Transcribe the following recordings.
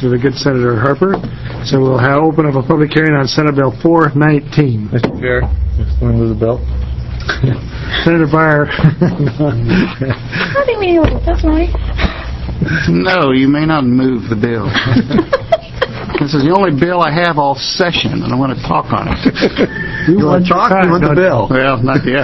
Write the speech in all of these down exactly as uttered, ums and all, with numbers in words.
to the good Senator Harper. So we'll have, open up a public hearing on Senate Bill four nineteen. Mister Chair, just want to move the bill. Senator Byer. I think we need a little testimony. No, you may not move the bill. This is the only bill I have all session, and I want to talk on it. You want to talk? You want the bill? Well, not yet.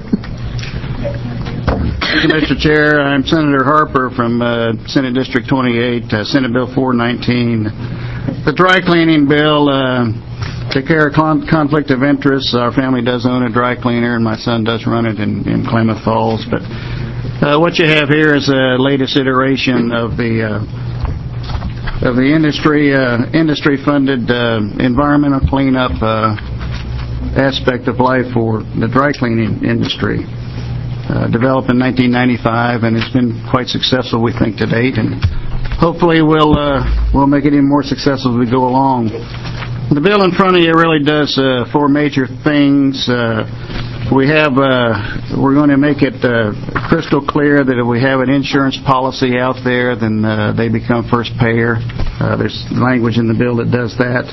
Mister Chair, I'm Senator Harper from uh, Senate District twenty-eight, uh, Senate Bill four nineteen. The dry cleaning bill, uh, take care of con- conflict of interest. Our family does own a dry cleaner, and my son does run it in, in Klamath Falls. But uh, what you have here is the latest iteration of the uh, of the industry uh, industry funded uh, environmental cleanup uh, aspect of life for the dry cleaning industry. Uh, developed in nineteen ninety-five, and it's been quite successful, we think, to date, and hopefully we'll uh, we'll make it even more successful as we go along. The bill in front of you really does uh, four major things. Uh, we have uh, we're going to make it uh, crystal clear that if we have an insurance policy out there, then uh, they become first payer. Uh, there's language in the bill that does that.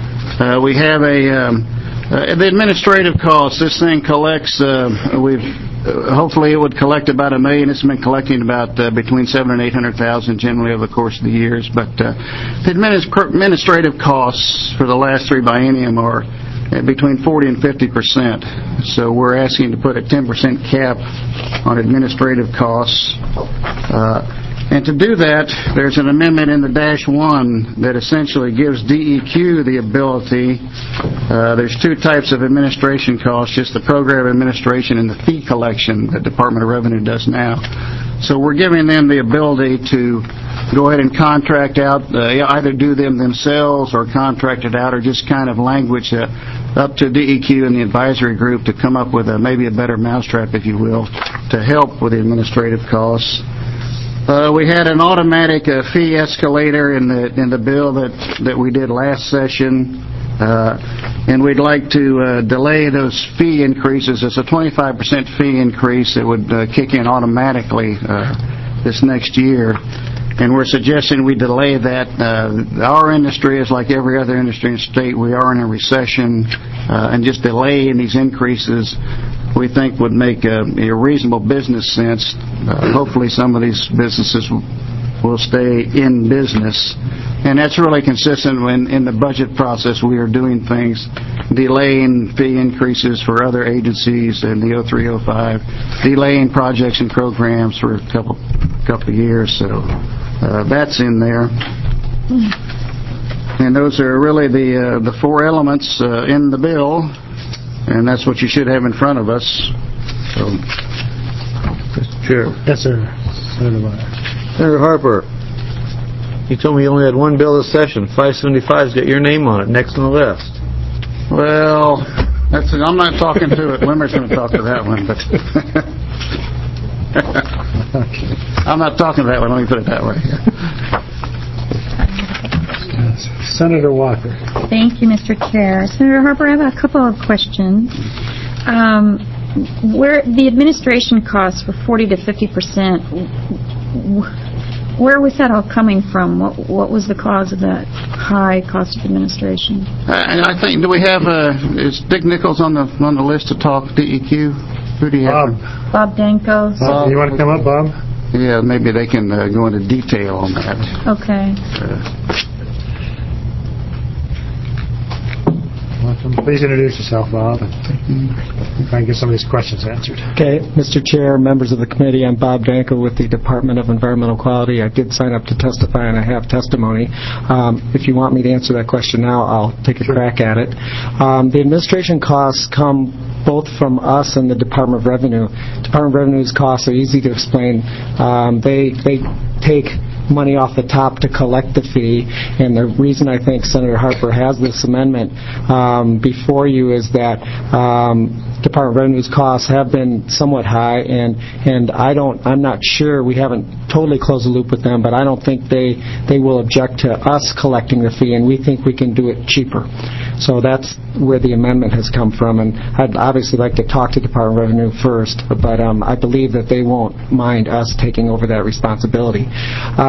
Uh, we have a um, uh, the administrative costs. This thing collects. Uh, we've Uh, hopefully it would collect about a million. It's been collecting about uh, between seven and eight hundred thousand generally over the course of the years. But uh, the administrative costs for the last three biennium are between forty and fifty percent. So we're asking to put a ten percent cap on administrative costs. Uh, And to do that, there's an amendment in the dash one that essentially gives D E Q the ability. Uh, there's two types of administration costs, just the program administration and the fee collection that Department of Revenue does now. So we're giving them the ability to go ahead and contract out, uh, either do them themselves or contract it out, or just kind of language uh, up to D E Q and the advisory group to come up with a, maybe a better mousetrap, if you will, to help with the administrative costs. Uh, we had an automatic uh, fee escalator in the in the bill that, that we did last session, uh, and we'd like to uh, delay those fee increases. It's a twenty-five percent fee increase that would uh, kick in automatically uh, this next year, and we're suggesting we delay that. Uh, our industry is like every other industry in the state. We are in a recession, uh, and just delaying these increases we think would make a, a reasonable business sense. Uh, hopefully some of these businesses will, will stay in business. And that's really consistent when in the budget process we are doing things, delaying fee increases for other agencies in the oh three oh five, delaying projects and programs for a couple couple of years. So uh, that's in there. And those are really the, uh, the four elements uh, in the bill. And that's what you should have in front of us. So, Mister Chair. Yes, sir. Senator Byer. Senator Harper, you told me you only had one bill this session. five seventy-five's got your name on it, next on the list. Well, that's it. I'm not talking to it. Limmer's going to talk to that one, but I'm not talking to that one. Let me put it that way. Senator Walker. Thank you, Mister Chair. Senator Harper, I have a couple of questions. Um, where the administration costs were forty to fifty percent, where was that all coming from? What, what was the cause of that high cost of administration? Uh, I think, do we have, uh, is Dick Nichols on the on the list to talk D E Q? Who do you Bob. have? Bob Danko. Bob, you want to come up, Bob? Yeah, maybe they can uh, go into detail on that. Okay. Uh, Please introduce yourself, Bob, and try and get some of these questions answered. Okay, Mister Chair, members of the committee, I'm Bob Danko with the Department of Environmental Quality. I did sign up to testify, and I have testimony. Um, if you want me to answer that question now, I'll take a sure. crack at it. Um, the administration costs come both from us and the Department of Revenue. Department of Revenue's costs are easy to explain. Um, they they take money off the top to collect the fee, and the reason I think Senator Harper has this amendment um, before you is that um, Department of Revenue's costs have been somewhat high, and and I don't I'm not sure, we haven't totally closed the loop with them, but I don't think they they will object to us collecting the fee, and we think we can do it cheaper. So that's where the amendment has come from, and I'd obviously like to talk to Department of Revenue first, but um, I believe that they won't mind us taking over that responsibility. Um,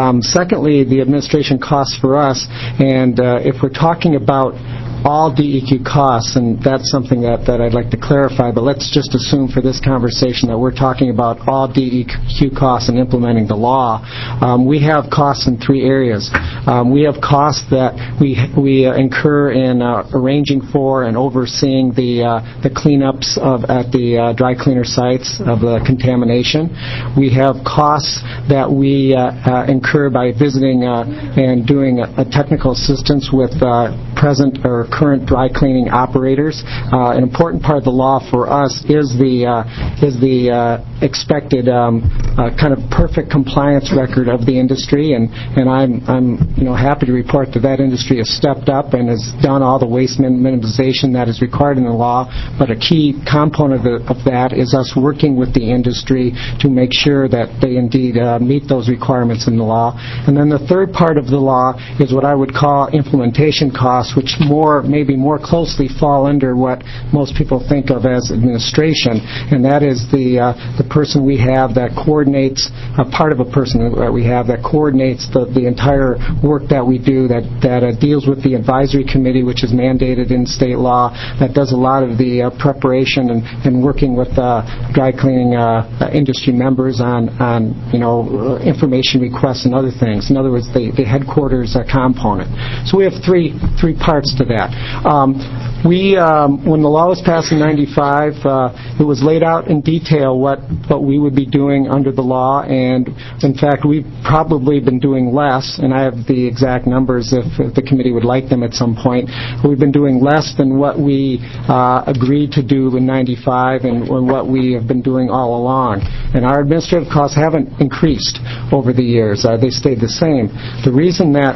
Um, secondly, the administration costs for us, and uh, if we're talking about all D E Q costs, and that's something that, that I'd like to clarify, but let's just assume for this conversation that we're talking about all D E Q costs and implementing the law. Um, we have costs in three areas. Um, we have costs that we we uh, incur in uh, arranging for and overseeing the uh, the cleanups of at the uh, dry cleaner sites of the contamination. We have costs that we uh, uh, incur by visiting uh, and doing a, a technical assistance with uh, present or current dry cleaning operators. Uh, an important part of the law for us is the uh, is the uh, expected um, uh, kind of perfect compliance record of the industry, and and I'm I'm you know happy to report that that industry has stepped up and has done all the waste min- minimization that is required in the law. But a key component of, the, of that is us working with the industry to make sure that they indeed uh, meet those requirements in the law. And then the third part of the law is what I would call implementation costs, which more maybe more closely fall under what most people think of as administration, and that is the uh, the person we have that coordinates, a part of a person that we have that coordinates the, the entire work that we do, that, that uh, deals with the advisory committee, which is mandated in state law, that does a lot of the uh, preparation and, and working with uh, dry cleaning uh, uh, industry members on, on you know, uh, information requests and other things. In other words, the, the headquarters uh, component. So we have three three parts to that. Um, we, um, when the law was passed in ninety-five, uh, it was laid out in detail what, what we would be doing under the law, and in fact, we've probably been doing less, and I have the exact numbers if, if the committee would like them at some point. We've been doing less than what we uh, agreed to do in ninety-five and, and what we have been doing all along. And our administrative costs haven't increased over the years. Uh, they stayed the same. The reason that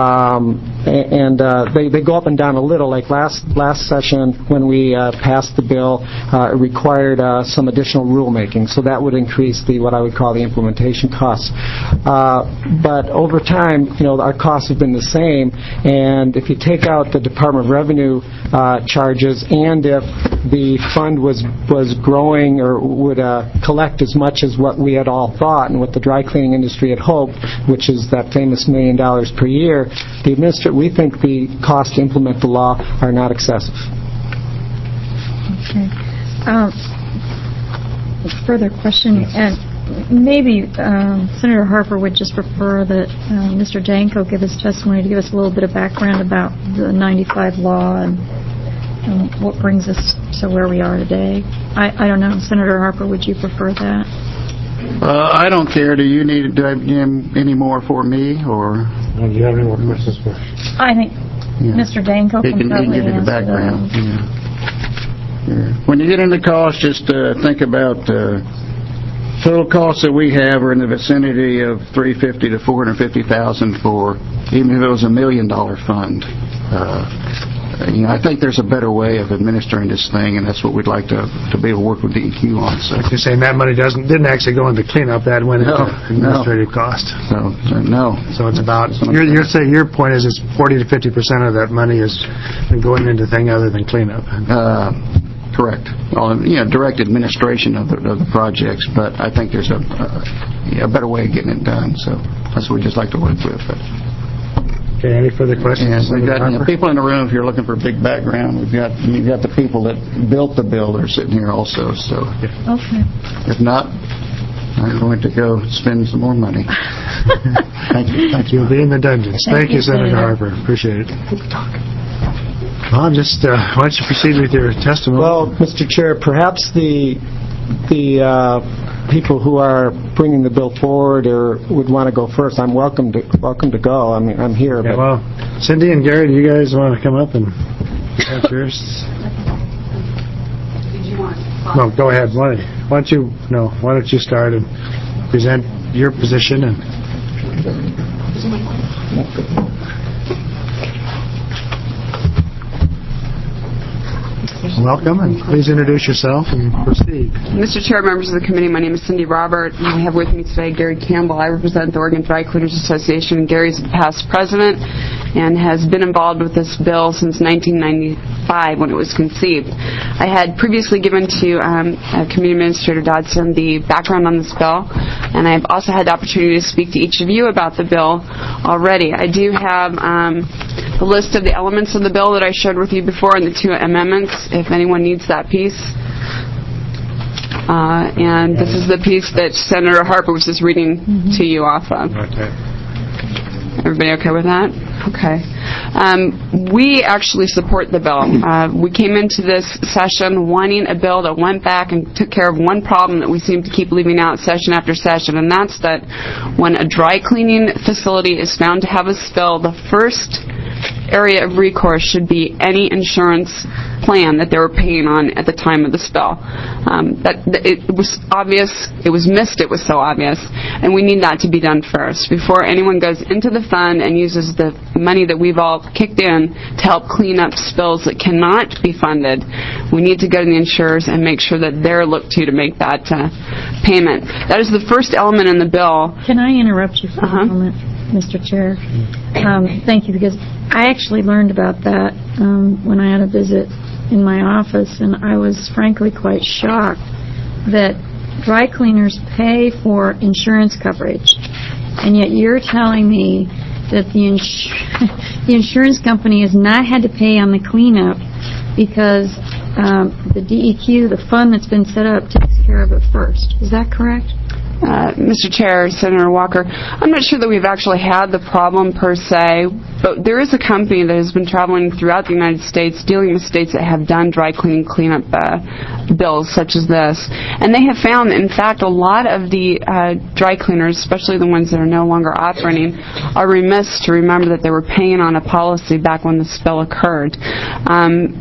um, and uh, they, they go up and down a little. Like last last session when we uh, passed the bill, uh, it required uh, some additional rulemaking, so that would increase the what I would call the implementation costs. Uh, but over time, you know, our costs have been the same, and if you take out the Department of Revenue uh, charges, and if the fund was was growing or would uh, collect as much as what we had all thought and what the dry cleaning industry had hoped, which is that famous million dollars per year, the administrator, we think the costs to implement the law are not excessive. Okay. Um, further question, and maybe um, Senator Harper would just prefer that uh, Mister Danko give his testimony to give us a little bit of background about the ninety-five law and, and what brings us to where we are today. I, I don't know. Senator Harper, would you prefer that? Uh, I don't care. Do you need to do any more for me, or? Do you have any more questions for? I think Yeah. Mister Danko He can, can, he can probably give you the answer background. those. Yeah. Yeah. When you get into cost, just uh, think about uh, total costs that we have are in the vicinity of three hundred fifty to four hundred fifty thousand for, even if it was a million dollar fund. Uh, you know, I think there's a better way of administering this thing, and that's what we'd like to to be able to work with D E Q on. So, Like you're saying, that money doesn't didn't actually go into cleanup. That went No, into administrative cost. so, so no. So it's about your your say your point is it's forty to fifty percent of that money is been going into thing other than cleanup. Uh, correct. Well, you know, direct administration of the, of the projects, but I think there's a, a, a better way of getting it done. So that's what we'd just like to work with. But, Okay, any further questions? and we've got you know, Harper? people in the room. If you're looking for a big background, we've got you've got the people that built the bill that are sitting here also. So Okay. if not, I'm going to go spend some more money. Thank you. Thank you. You'll be in the dungeons. Thank Thank, you, you, Senator Senator. Harper. Appreciate it. Well, just uh, why don't you proceed with your testimony? Well, Mister Chair, perhaps the the uh, people who are bringing the bill forward or would want to go first, I'm welcome to welcome to go. I mean, I'm here. Yeah, but well, Cindy and Gary, do you guys want to come up and that's yours? No, go ahead. Why, why don't you? No, why don't you start and present your position and. Welcome, and please introduce yourself and proceed. Mister Chair, members of the committee, my name is Cindy Robert, and I have with me today Gary Campbell. I represent the Oregon Dry Cleaners Association, and Gary's the past president. and has been involved with this bill since nineteen ninety-five when it was conceived. I had previously given to um, uh, Committee Administrator Dodson the background on this bill, and I've also had the opportunity to speak to each of you about the bill already. I do have um, the list of the elements of the bill that I shared with you before and the two amendments, if anyone needs that piece. Uh, and this is the piece that Senator Harper was just reading mm-hmm. to you off of. Okay. Everybody okay with that? Okay. Um, we actually support the bill. Uh, we came into this session wanting a bill that went back and took care of one problem that we seem to keep leaving out session after session, and that's that when a dry cleaning facility is found to have a spill, the first area of recourse should be any insurance plan that they were paying on at the time of the spill. Um, that, that it was obvious, it was missed, it was so obvious, and we need that to be done first before anyone goes into the fund and uses the money that we've all kicked in to help clean up spills that cannot be funded. We need to go to the insurers and make sure that they're looked to to make that uh, payment. That is the first element in the bill. Can I interrupt you for uh-huh. a moment, Mister Chair? Um, thank you, because I actually learned about that um, when I had a visit in my office, and I was frankly quite shocked that dry cleaners pay for insurance coverage, and yet you're telling me that the, ins- the insurance company has not had to pay on the cleanup because um, the D E Q, the fund that's been set up, takes care of it first. Is that correct? Uh, Mister Chair, Senator Walker, I'm not sure that we've actually had the problem per se, but there is a company that has been traveling throughout the United States dealing with states that have done dry cleaning cleanup uh, bills such as this. And they have found, in fact, a lot of the uh, dry cleaners, especially the ones that are no longer operating, are remiss to remember that they were paying on a policy back when the spill occurred. Um,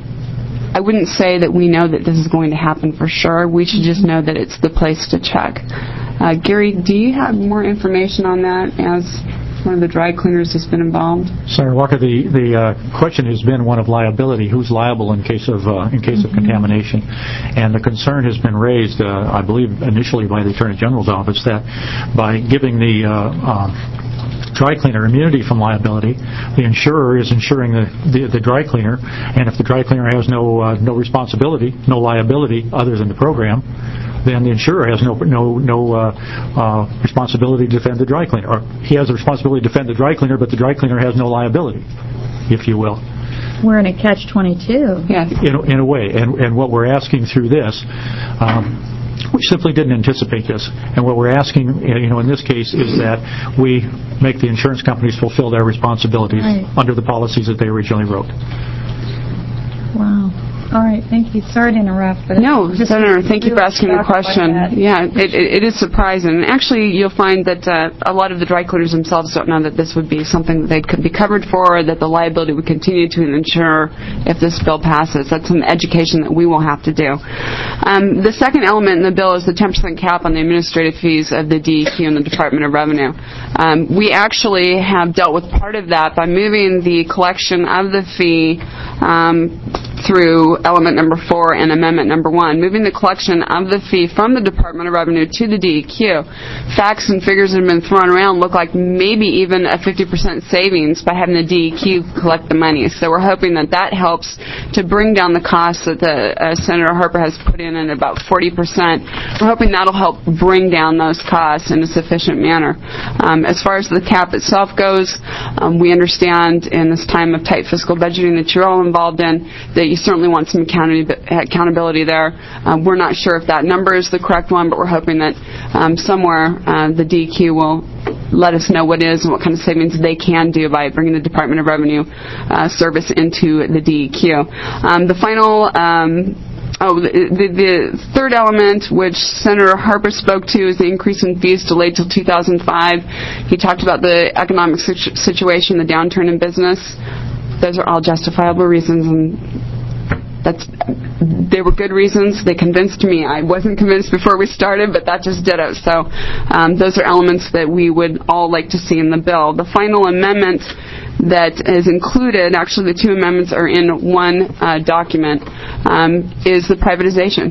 I wouldn't say that we know that this is going to happen for sure. We should just know that it's the place to check. Uh, Gary, do you have more information on that as one of the dry cleaners that's been involved? Senator Walker, the, the uh, question has been one of liability. Who's liable in case of uh, in case mm-hmm. of contamination? And the concern has been raised, uh, I believe, initially by the Attorney General's office that by giving the uh, uh, dry cleaner immunity from liability, the insurer is insuring the, the, the dry cleaner, and if the dry cleaner has no uh, no responsibility, no liability other than the program, then the insurer has no no no uh, uh, responsibility to defend the dry cleaner. Or he has the responsibility to defend the dry cleaner, but the dry cleaner has no liability, if you will. We're in a catch twenty-two. Yes. In a, in a way, and and what we're asking through this. Um, We simply didn't anticipate this, and what we're asking, you know, in this case, is that we make the insurance companies fulfill their responsibilities right. under the policies that they originally wrote. Wow. All right, thank you. Sorry to interrupt, but no, Senator, thank you for asking the question. Yeah, it, it, it is surprising. And actually, you'll find that uh, a lot of the dry cleaners themselves don't know that this would be something that they could be covered for, or that the liability would continue to insure if this bill passes. That's an education that we will have to do. Um, the second element in the bill is the ten percent cap on the administrative fees of the D E Q and the Department of Revenue. Um, we actually have dealt with part of that by moving the collection of the fee um, through element number four and amendment number one, moving the collection of the fee from the Department of Revenue to the D E Q. Facts and figures that have been thrown around look like maybe even a fifty percent savings by having the D E Q collect the money. So we're hoping that that helps to bring down the costs that the uh, Senator Harper has put in at about forty percent. We're hoping that'll help bring down those costs in a sufficient manner. Um, as far as the cap itself goes, um, we understand in this time of tight fiscal budgeting that you're all involved in that you certainly want some accountability there. Um, we're not sure if that number is the correct one, but we're hoping that um, somewhere uh, the D E Q will let us know what is and what kind of savings they can do by bringing the Department of Revenue uh, service into the D E Q. Um, the final um, Oh, the, the, the third element, which Senator Harper spoke to, is the increase in fees delayed till two thousand five. He talked about the economic situ- situation, the downturn in business. Those are all justifiable reasons, and that's they were good reasons. They convinced me. I wasn't convinced before we started, but that just did it. So um, those are elements that we would all like to see in the bill. The final amendment that is included, actually the two amendments are in one uh, document, um, is the privatization.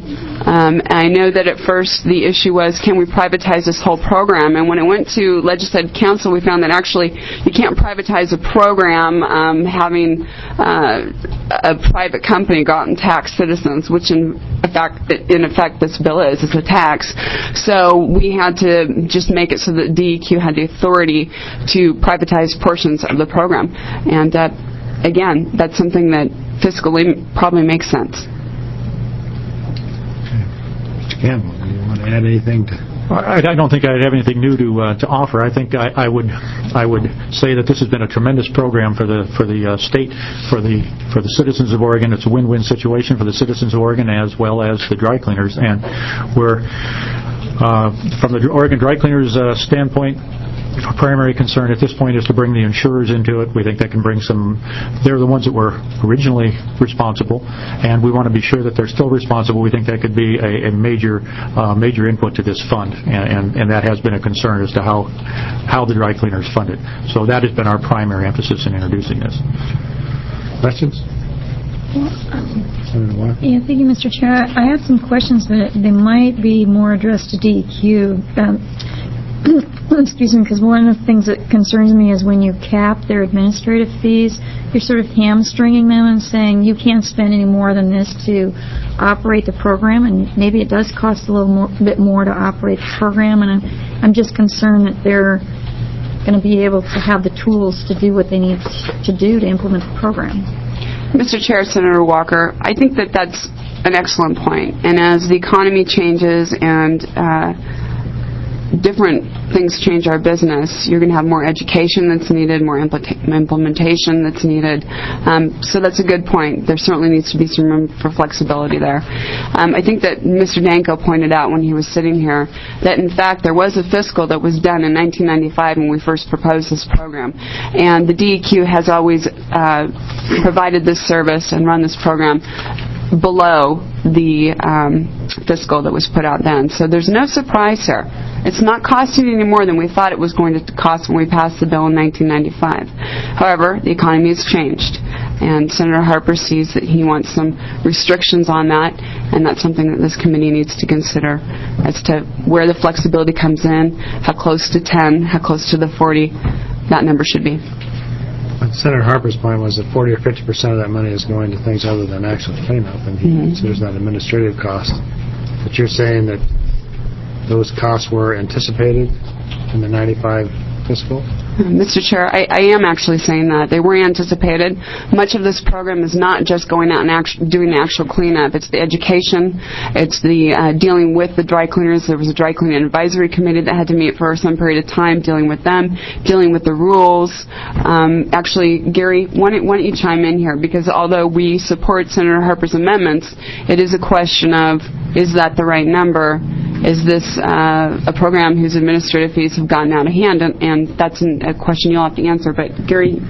Um, and I know that at first the issue was, can we privatize this whole program? And when it went to Legislative Council, we found that actually you can't privatize a program um, having uh, a private company go out and tax citizens, which in effect, in effect this bill is. It's a tax. So we had to just make it so that D E Q had the authority to privatize portions of the program. And uh, again, that's something that fiscally probably makes sense. Mister Campbell, do you want to add anything to... I, I don't think I'd have anything new to uh, to offer. I think I, I would I would say that this has been a tremendous program for the for the uh, state, for the for the citizens of Oregon. It's a win-win situation for the citizens of Oregon as well as the dry cleaners. And we're uh, from the Oregon dry cleaners uh, standpoint, our primary concern at this point is to bring the insurers into it. We think that can bring some, they're the ones that were originally responsible, and we want to be sure that they're still responsible. We think that could be a, a major uh, major input to this fund, and, and, and that has been a concern as to how, how the dry cleaners fund it. So that has been our primary emphasis in introducing this. Questions? Yeah, thank you, Mister Chair. I have some questions, but they might be more addressed to D E Q. Um, excuse me, because one of the things that concerns me is when you cap their administrative fees, you're sort of hamstringing them and saying you can't spend any more than this to operate the program, and maybe it does cost a little more, bit more to operate the program, and I'm, I'm just concerned that they're going to be able to have the tools to do what they need to do to implement the program. Mister Chair, Senator Walker, I think that that's an excellent point. And as the economy changes and uh, different things change our business, you're going to have more education that's needed, more impl- implementation that's needed. Um, so that's a good point. There certainly needs to be some room for flexibility there. Um, I think that Mister Danko pointed out when he was sitting here that, in fact, there was a fiscal that was done in nineteen ninety-five when we first proposed this program. And the D E Q has always uh, provided this service and run this program below the um, fiscal that was put out then. So there's no surprise here. It's not costing any more than we thought it was going to cost when we passed the bill in nineteen ninety-five. However, the economy has changed, and Senator Harper sees that he wants some restrictions on that, and that's something that this committee needs to consider as to where the flexibility comes in, how close to ten, how close to the forty that number should be. But Senator Harper's point was that forty or fifty percent of that money is going to things other than actual cleanup, and he mm-hmm. considers that administrative cost. But you're saying that those costs were anticipated in the ninety-five fiscal? Mister Chair, I, I am actually saying that. They were anticipated. Much of this program is not just going out and act, doing the actual cleanup. It's the education. It's the uh, dealing with the dry cleaners. There was a dry cleaning advisory committee that had to meet for some period of time, dealing with them, dealing with the rules. Um, actually, Gary, why don't, why don't you chime in here? Because although we support Senator Harper's amendments, it is a question of, is that the right number? Is this uh, a program whose administrative fees have gotten out of hand? And, and that's an, a question you'll have to answer. But, Gary...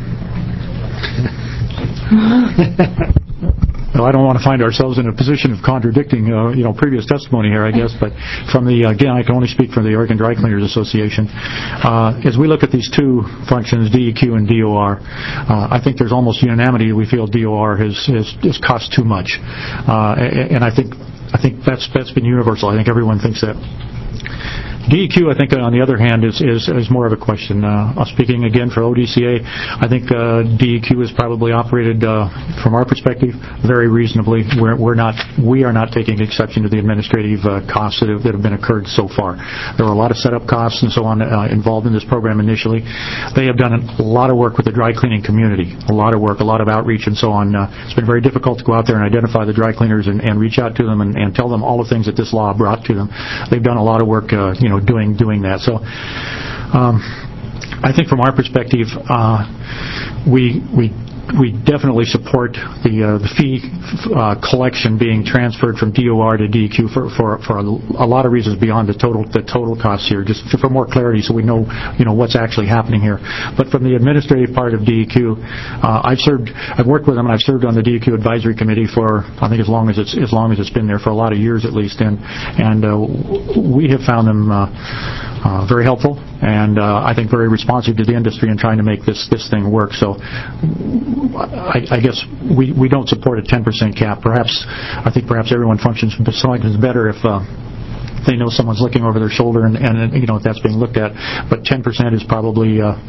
Well, I don't want to find ourselves in a position of contradicting, uh, you know, previous testimony here, I guess. But from the, again, I can only speak for the Oregon Dry Cleaners Association. Uh, as we look at these two functions, D E Q and D O R, uh, I think there's almost unanimity. We feel D O R has, has, has cost too much. Uh, and I think I think that's that's been universal. I think everyone thinks that. D E Q, I think, on the other hand, is is, is more of a question. Uh, speaking again for O D C A, I think uh, D E Q is probably operated, uh, from our perspective, very reasonably. We're, we're not, we are not taking exception to the administrative uh, costs that have, that have been occurred so far. There were a lot of setup costs and so on uh, involved in this program initially. They have done a lot of work with the dry cleaning community, a lot of work, a lot of outreach and so on. Uh, it's been very difficult to go out there and identify the dry cleaners and, and reach out to them and, and tell them all the things that this law brought to them. They've done a lot of work, uh, you know, doing doing that. So um, I think from our perspective, uh, we we we definitely support the uh, the fee uh, collection being transferred from D O R to D E Q for for for a, a lot of reasons beyond the total the total costs here, just for more clarity, so we know you know what's actually happening here. But from the administrative part of D E Q, uh, I've served I've worked with them and I've served on the D E Q advisory committee for I think as long as it's as long as it's been there, for a lot of years at least, and and uh, we have found them uh, uh, very helpful. and uh, I think very responsive to the industry in trying to make this this thing work. So I, I guess we, we don't support a ten percent cap. Perhaps I think perhaps everyone functions better if uh, they know someone's looking over their shoulder and, and you know if that's being looked at. But ten percent is probably, uh,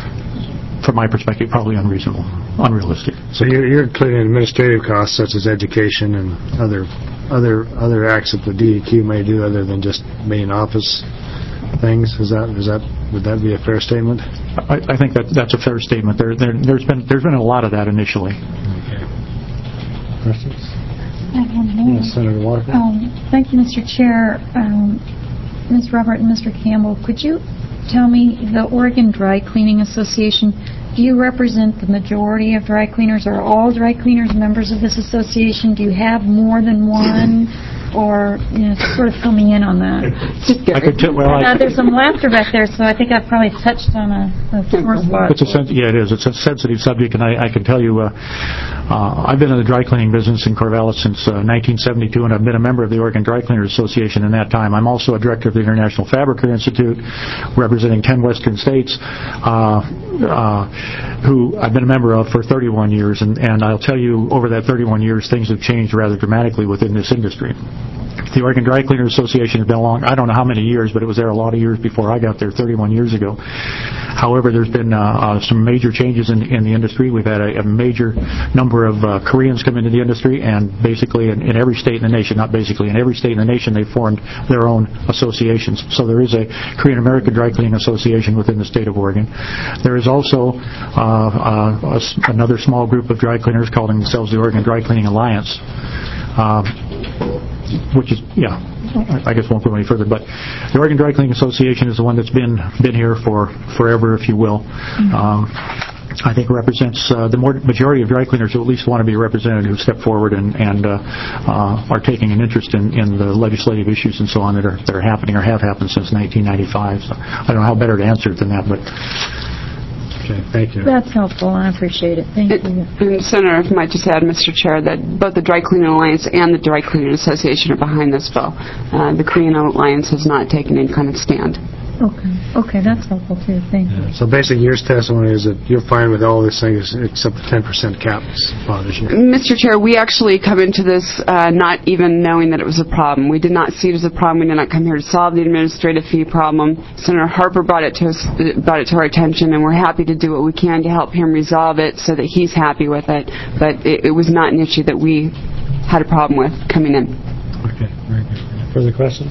from my perspective, probably unreasonable, unrealistic. So you're, you're including administrative costs such as education and other other other acts that the D E Q may do other than just main office things. Is that is that would that be a fair statement? I, I think that that's a fair statement. There, there there's been there's been a lot of that initially. Okay. Questions? I have one more. Yes, Senator Walker. Um, thank you, Mister Chair. Um, Miz Robert and Mister Campbell, could you tell me, the Oregon Dry Cleaning Association, do you represent the majority of dry cleaners? Are all dry cleaners members of this association? Do you have more than one? Or, you know, sort of fill me in on that. I could t- well, I, uh, there's some laughter back there, so I think I've probably touched on a, a sore spot. It's a sen- yeah, it is. It's a sensitive subject, and I, I can tell you, uh, uh, I've been in the dry cleaning business in Corvallis since uh, nineteen seventy-two, and I've been a member of the Oregon Dry Cleaners Association in that time. I'm also a director of the International Fabricator Institute, representing ten western states, uh, uh, who I've been a member of for thirty-one years, and, and I'll tell you, over that thirty-one years, things have changed rather dramatically within this industry. The Oregon Dry Cleaners Association has been along, I don't know how many years, but it was there a lot of years before I got there, thirty-one years ago. However, there's been uh, uh, some major changes in, in the industry. We've had a, a major number of uh, Koreans come into the industry, and basically in, in every state in the nation, not basically, in every state in the nation, they formed their own associations. So there is a Korean American Dry Cleaning Association within the state of Oregon. There is also uh, uh, a, another small group of dry cleaners calling themselves the Oregon Dry Cleaning Alliance. Uh, which is, yeah, I guess won't go any further, but the Oregon Dry Cleaning Association is the one that's been been here for forever, if you will. Mm-hmm. Um, I think represents uh, the more majority of dry cleaners who at least want to be represented, who step forward and, and uh, uh, are taking an interest in, in the legislative issues and so on that are that are happening or have happened since nineteen ninety-five. So I don't know how better to answer it than that, but... Okay, thank you. That's helpful. I appreciate it. Thank it, you. And Senator, if I might just add, Mister Chair, that both the Dry Cleaning Alliance and the Dry Cleaning Association are behind this bill. Uh, the Korean Alliance has not taken any kind of stand. Okay. Okay, that's helpful too. Thank yeah. you. So basically, your testimony is that you're fine with all these things except the ten percent cap bothers you. Mister Chair, we actually come into this uh, not even knowing that it was a problem. We did not see it as a problem. We did not come here to solve the administrative fee problem. Senator Harper brought it to us, brought it to our attention, and we're happy to do what we can to help him resolve it so that he's happy with it. But it, it was not an issue that we had a problem with coming in. Okay, very good. Any further questions?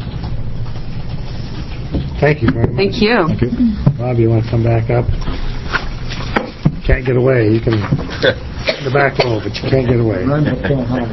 Thank you very much. Thank you. Thank you. Bob, you want to come back up? Can't get away. You can in the back row, but you can't get away. Run, but can't hide.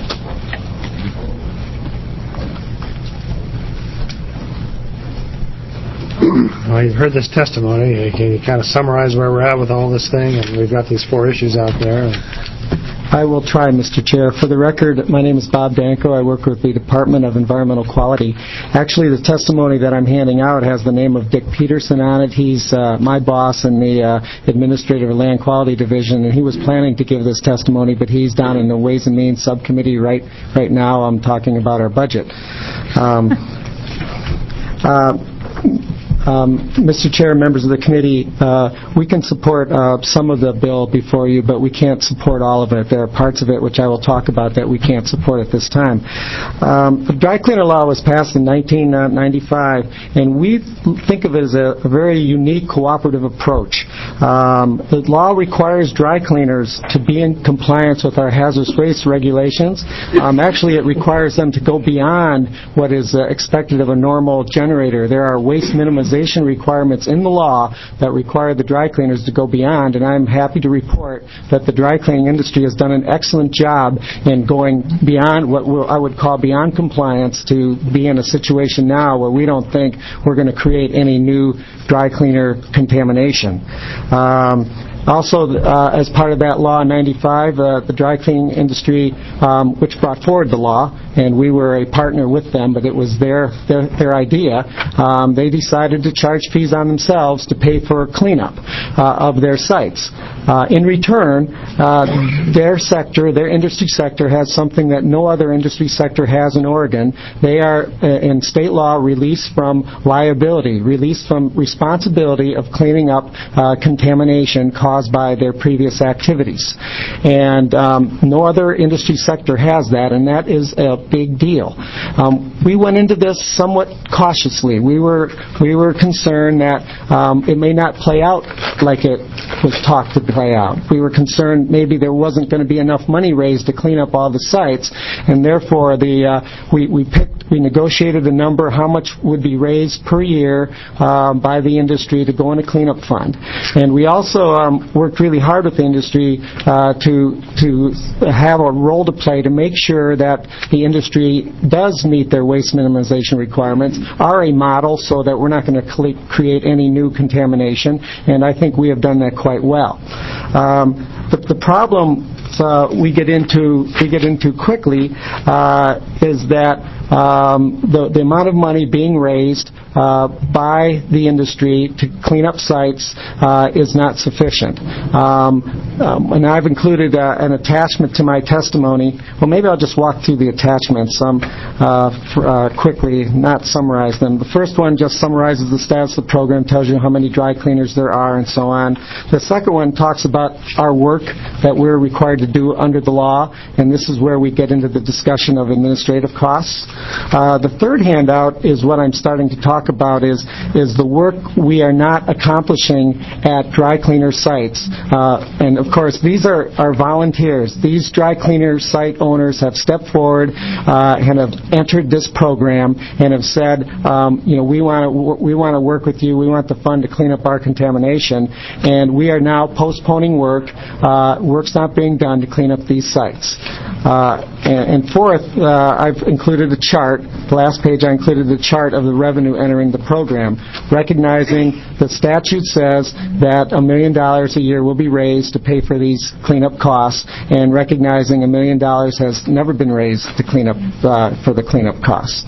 Well, you've heard this testimony. Can you kind of summarize where we're at with all this thing? And we've got these four issues out there. I will try, Mister Chair. For the record, my name is Bob Danko. I work with the Department of Environmental Quality. Actually, the testimony that I'm handing out has the name of Dick Peterson on it. He's uh, my boss in the uh, Administrative Land Quality Division, and he was planning to give this testimony, but he's down in the Ways and Means Subcommittee right right now. I'm talking about our budget. Um, uh, Um, Mister Chair, members of the committee, uh, we can support uh, some of the bill before you, but we can't support all of it. There are parts of it which I will talk about that we can't support at this time. Um, the dry cleaner law was passed in nineteen ninety-five, and we think of it as a, a very unique cooperative approach. Um, the law requires dry cleaners to be in compliance with our hazardous waste regulations. Um, actually, it requires them to go beyond what is uh, expected of a normal generator. There are waste minimization requirements in the law that require the dry cleaners to go beyond, and I'm happy to report that the dry cleaning industry has done an excellent job in going beyond what we'll, I would call beyond compliance to be in a situation now where we don't think we're going to create any new dry cleaner contamination. Um, Also, uh, as part of that law in ninety-five, uh, the dry cleaning industry, um, which brought forward the law, and we were a partner with them, but it was their their, their idea. Um, they decided to charge fees on themselves to pay for cleanup uh, of their sites. Uh, in return, uh, their sector, their industry sector, has something that no other industry sector has in Oregon. They are, uh, in state law, released from liability, released from responsibility of cleaning up uh, contamination caused by their previous activities. And um, no other industry sector has that, and that is a big deal. Um, we went into this somewhat cautiously. We were we were concerned that um, it may not play out like it was talked to play out. We were concerned maybe there wasn't going to be enough money raised to clean up all the sites, and therefore the uh, we we picked we negotiated a number how much would be raised per year um, by the industry to go in a cleanup fund, and we also um, worked really hard with the industry uh, to to have a role to play to make sure that the industry does meet their waste minimization requirements, are a model so that we're not going to cl- create any new contamination, and I think we have done that quite well. Um, the, the problem uh, we get into we get into quickly uh, is that um, the, the amount of money being raised uh, by the industry to clean up sites uh, is not sufficient. Um, um, and I've included uh, an attachment to my testimony. Well, maybe I'll just walk through the attachments um, uh, for, uh, quickly, not summarize them. The first one just summarizes the status of the program, tells you how many dry cleaners there are, and so on. The second one talks about our work that we're required to do under the law, and this is where we get into the discussion of administrative costs. Uh, the third handout is what I'm starting to talk about is is the work we are not accomplishing at dry cleaner sites. Uh, and of course, these are, are volunteers. These dry cleaner site owners have stepped forward uh, and have entered this program and have said, um, you know, we want to we want to work with you. We want the fund to clean up our contamination, and we are now postponing work. Uh, work's not being done to clean up these sites. Uh, and, and fourth, uh, I've included a chart. The last page I included the chart of the revenue entering the program, recognizing the statute says that a million dollars a year will be raised to pay for these cleanup costs, and recognizing a million dollars has never been raised to clean up uh, for the cleanup costs.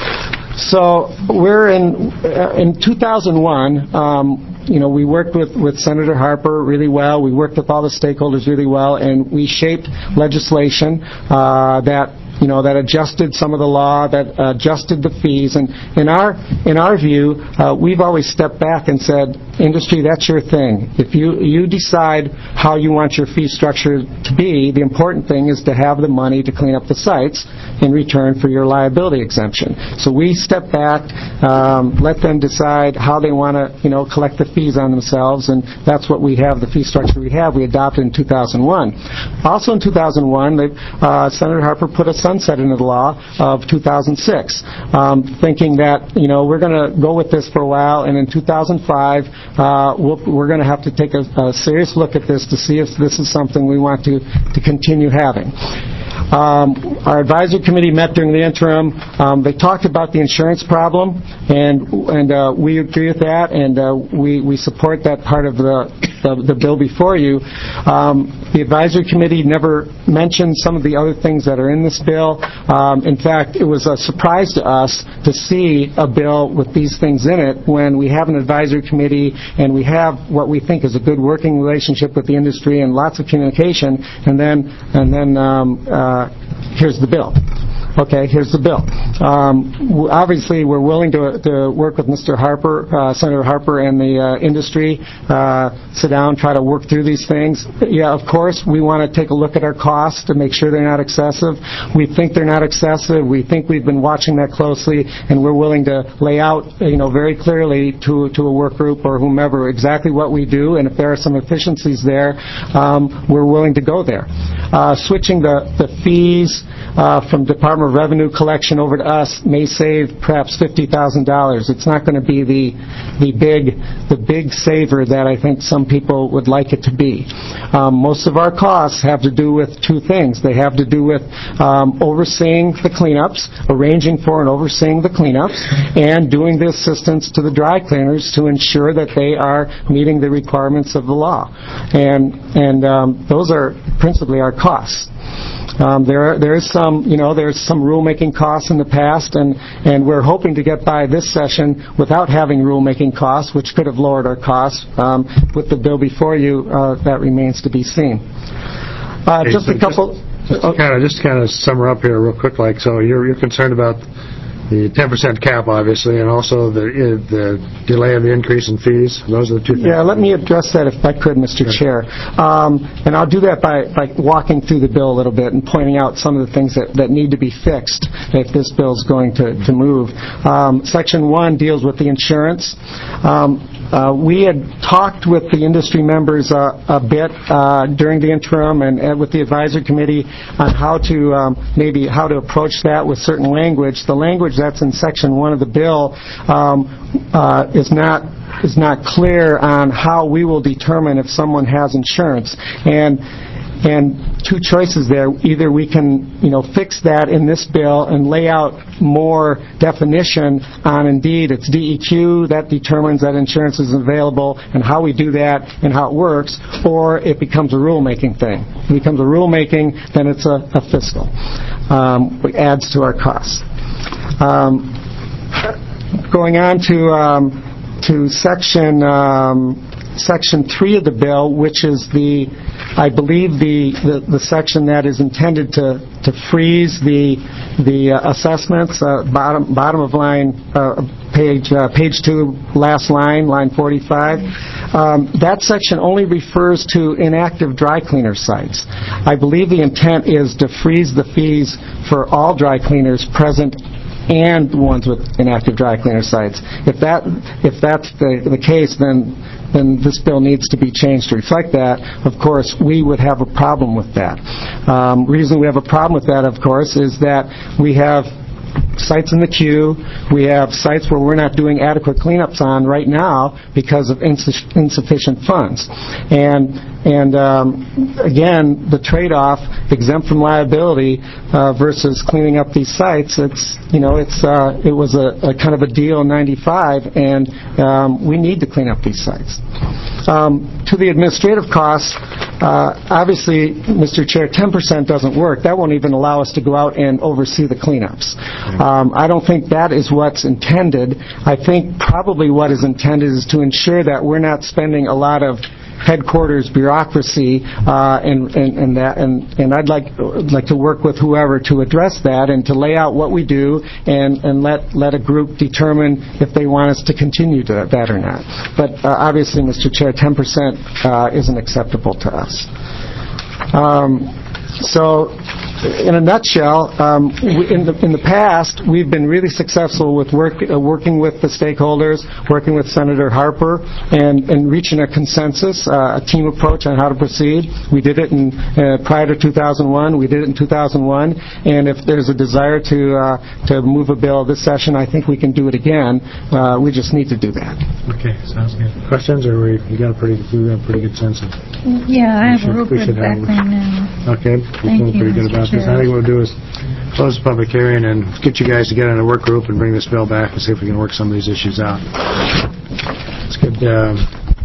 So we're in uh, in two thousand one. Um, You know, we worked with, with Senator Harper really well. We worked with all the stakeholders really well, and we shaped legislation uh, that, you know, that adjusted some of the law, that adjusted the fees. And in our in our view, uh, we've always stepped back and said, industry, that's your thing. If you you decide how you want your fee structure to be, the important thing is to have the money to clean up the sites in return for your liability exemption. So we step back, um, let them decide how they want to, you know, collect the fees on themselves, and that's what we have, the fee structure we have. We adopted in two thousand one. Also in two thousand one, they, uh, Senator Harper put a sunset into the law of two thousand six, um, thinking that, you know, we're going to go with this for a while, and in two thousand five, uh, we'll, we're going to have to take a, a serious look at this to see if this is something we want to, to continue having. Um, our advisory committee met during the interim. Um, they talked about the insurance problem, and and uh, we agree with that, and uh, we we support that part of the the, the bill before you. Um, the advisory committee never mentioned some of the other things that are in this bill. Um, in fact, it was a surprise to us to see a bill with these things in it when we have an advisory committee and we have what we think is a good working relationship with the industry and lots of communication, and then and then. Um, uh, Uh, here's the bill. Okay, here's the bill. Um, w- obviously, we're willing to, to work with Mister Harper, uh, Senator Harper, and the uh, industry, uh, sit down, try to work through these things. Yeah, of course, we want to take a look at our costs to make sure they're not excessive. We think they're not excessive. We think we've been watching that closely, and we're willing to lay out, you know, very clearly to to a work group or whomever exactly what we do, and if there are some efficiencies there, um, we're willing to go there. uh, switching the, the fees uh, from Department of Revenue collection over to us may save perhaps fifty thousand dollars. It's not going to be the the big the big saver that I think some people would like it to be. Um, most of our costs have to do with two things. They have to do with um, overseeing the cleanups, arranging for and overseeing the cleanups, and doing the assistance to the dry cleaners to ensure that they are meeting the requirements of the law. And and um, those are principally our costs. Um, there, are, there is some, you know, there's some rulemaking costs in the past, and, and we're hoping to get by this session without having rulemaking costs, which could have lowered our costs. Um, with the bill before you, uh, that remains to be seen. Uh, Okay, just so a couple. Just to kind of just kind of sum her up here real quick, like so, you're you're concerned about the ten percent cap, obviously, and also the uh, the delay of the increase in fees. Those are the two things. Yeah, let me address that if I could, Mister Sure. Chair. Um, and I'll do that by, by walking through the bill a little bit and pointing out some of the things that, that need to be fixed if this bill is going to, to move. Um, Section one deals with the insurance. Um, Uh, we had talked with the industry members uh, a bit uh, during the interim and, and with the advisory committee on how to um, maybe how to approach that with certain language. The language that's in section one of the bill um, uh, is not is not clear on how we will determine if someone has insurance. And And two choices there. Either we can, you know, fix that in this bill and lay out more definition on, indeed, it's D E Q that determines that insurance is available and how we do that and how it works, or it becomes a rulemaking thing. If it becomes a rulemaking, then it's a, a fiscal. Um, it adds to our costs. Um, going on to um, to section um, section three of the bill, which is the I believe the, the, the section that is intended to, to freeze the the uh, assessments, uh, bottom bottom of line uh, page uh, page two, last line, line forty-five. Um, that section only refers to inactive dry cleaner sites. I believe the intent is to freeze the fees for all dry cleaners present and ones with inactive dry cleaner sites. If that if that's the, the case, then then this bill needs to be changed to reflect that. Of course, we would have a problem with that. Um, reason we have a problem with that, of course, is that we have sites in the queue. We have sites where we're not doing adequate cleanups on right now because of insu- insufficient funds. And and um, again, the trade-off, exempt from liability uh, versus cleaning up these sites, it's you know it's uh, it was a, a kind of a deal in ninety-five, and um, we need to clean up these sites. Um, to the administrative costs, uh, obviously, Mister Chair, ten percent doesn't work. That won't even allow us to go out and oversee the cleanups. Um, I don't think that is what's intended. I think probably what is intended is to ensure that we're not spending a lot of headquarters bureaucracy, uh, and, and, and that, and, and I'd like like to work with whoever to address that and to lay out what we do and, and let let a group determine if they want us to continue to that or not. But uh, obviously, Mister Chair, ten percent uh, isn't acceptable to us. Um, So, in a nutshell, um, we, in the in the past, we've been really successful with work, uh, working with the stakeholders, working with Senator Harper, and, and reaching a consensus, uh, a team approach on how to proceed. We did it in uh, prior to two thousand one. We did it in two thousand one. And if there's a desire to uh, to move a bill this session, I think we can do it again. Uh, we just need to do that. Okay, sounds good. Questions, or we you got a pretty we got a pretty good sense of? Yeah, I have should- a real we good should have- background now. Okay, Thank we're feeling you, pretty good Mister about this. Chair. I think what we'll do is close the public hearing and get you guys together in a work group and bring this bill back and see if we can work some of these issues out. It's good. Um,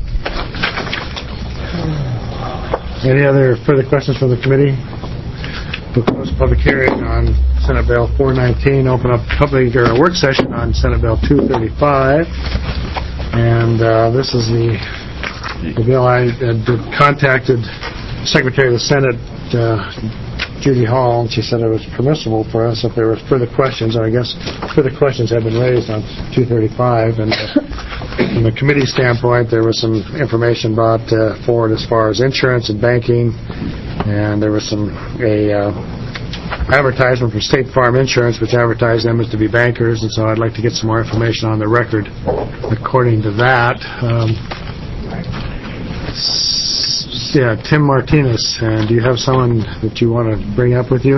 any other further questions from the committee? We'll close the public hearing on Senate Bill four nineteen, open up public or a work session on Senate Bill two thirty-five. And uh, this is the, the bill I uh, contacted Secretary of the Senate, uh, Judy Hall, and she said it was permissible for us if there were further questions. I guess further questions have been raised on two thirty-five, and uh, from a committee standpoint, there was some information brought uh, forward as far as insurance and banking, and there was some a uh, advertisement for State Farm Insurance, which advertised them as to be bankers, and so I'd like to get some more information on the record according to that. Um, Yeah, Tim Martinez. And do you have someone that you want to bring up with you?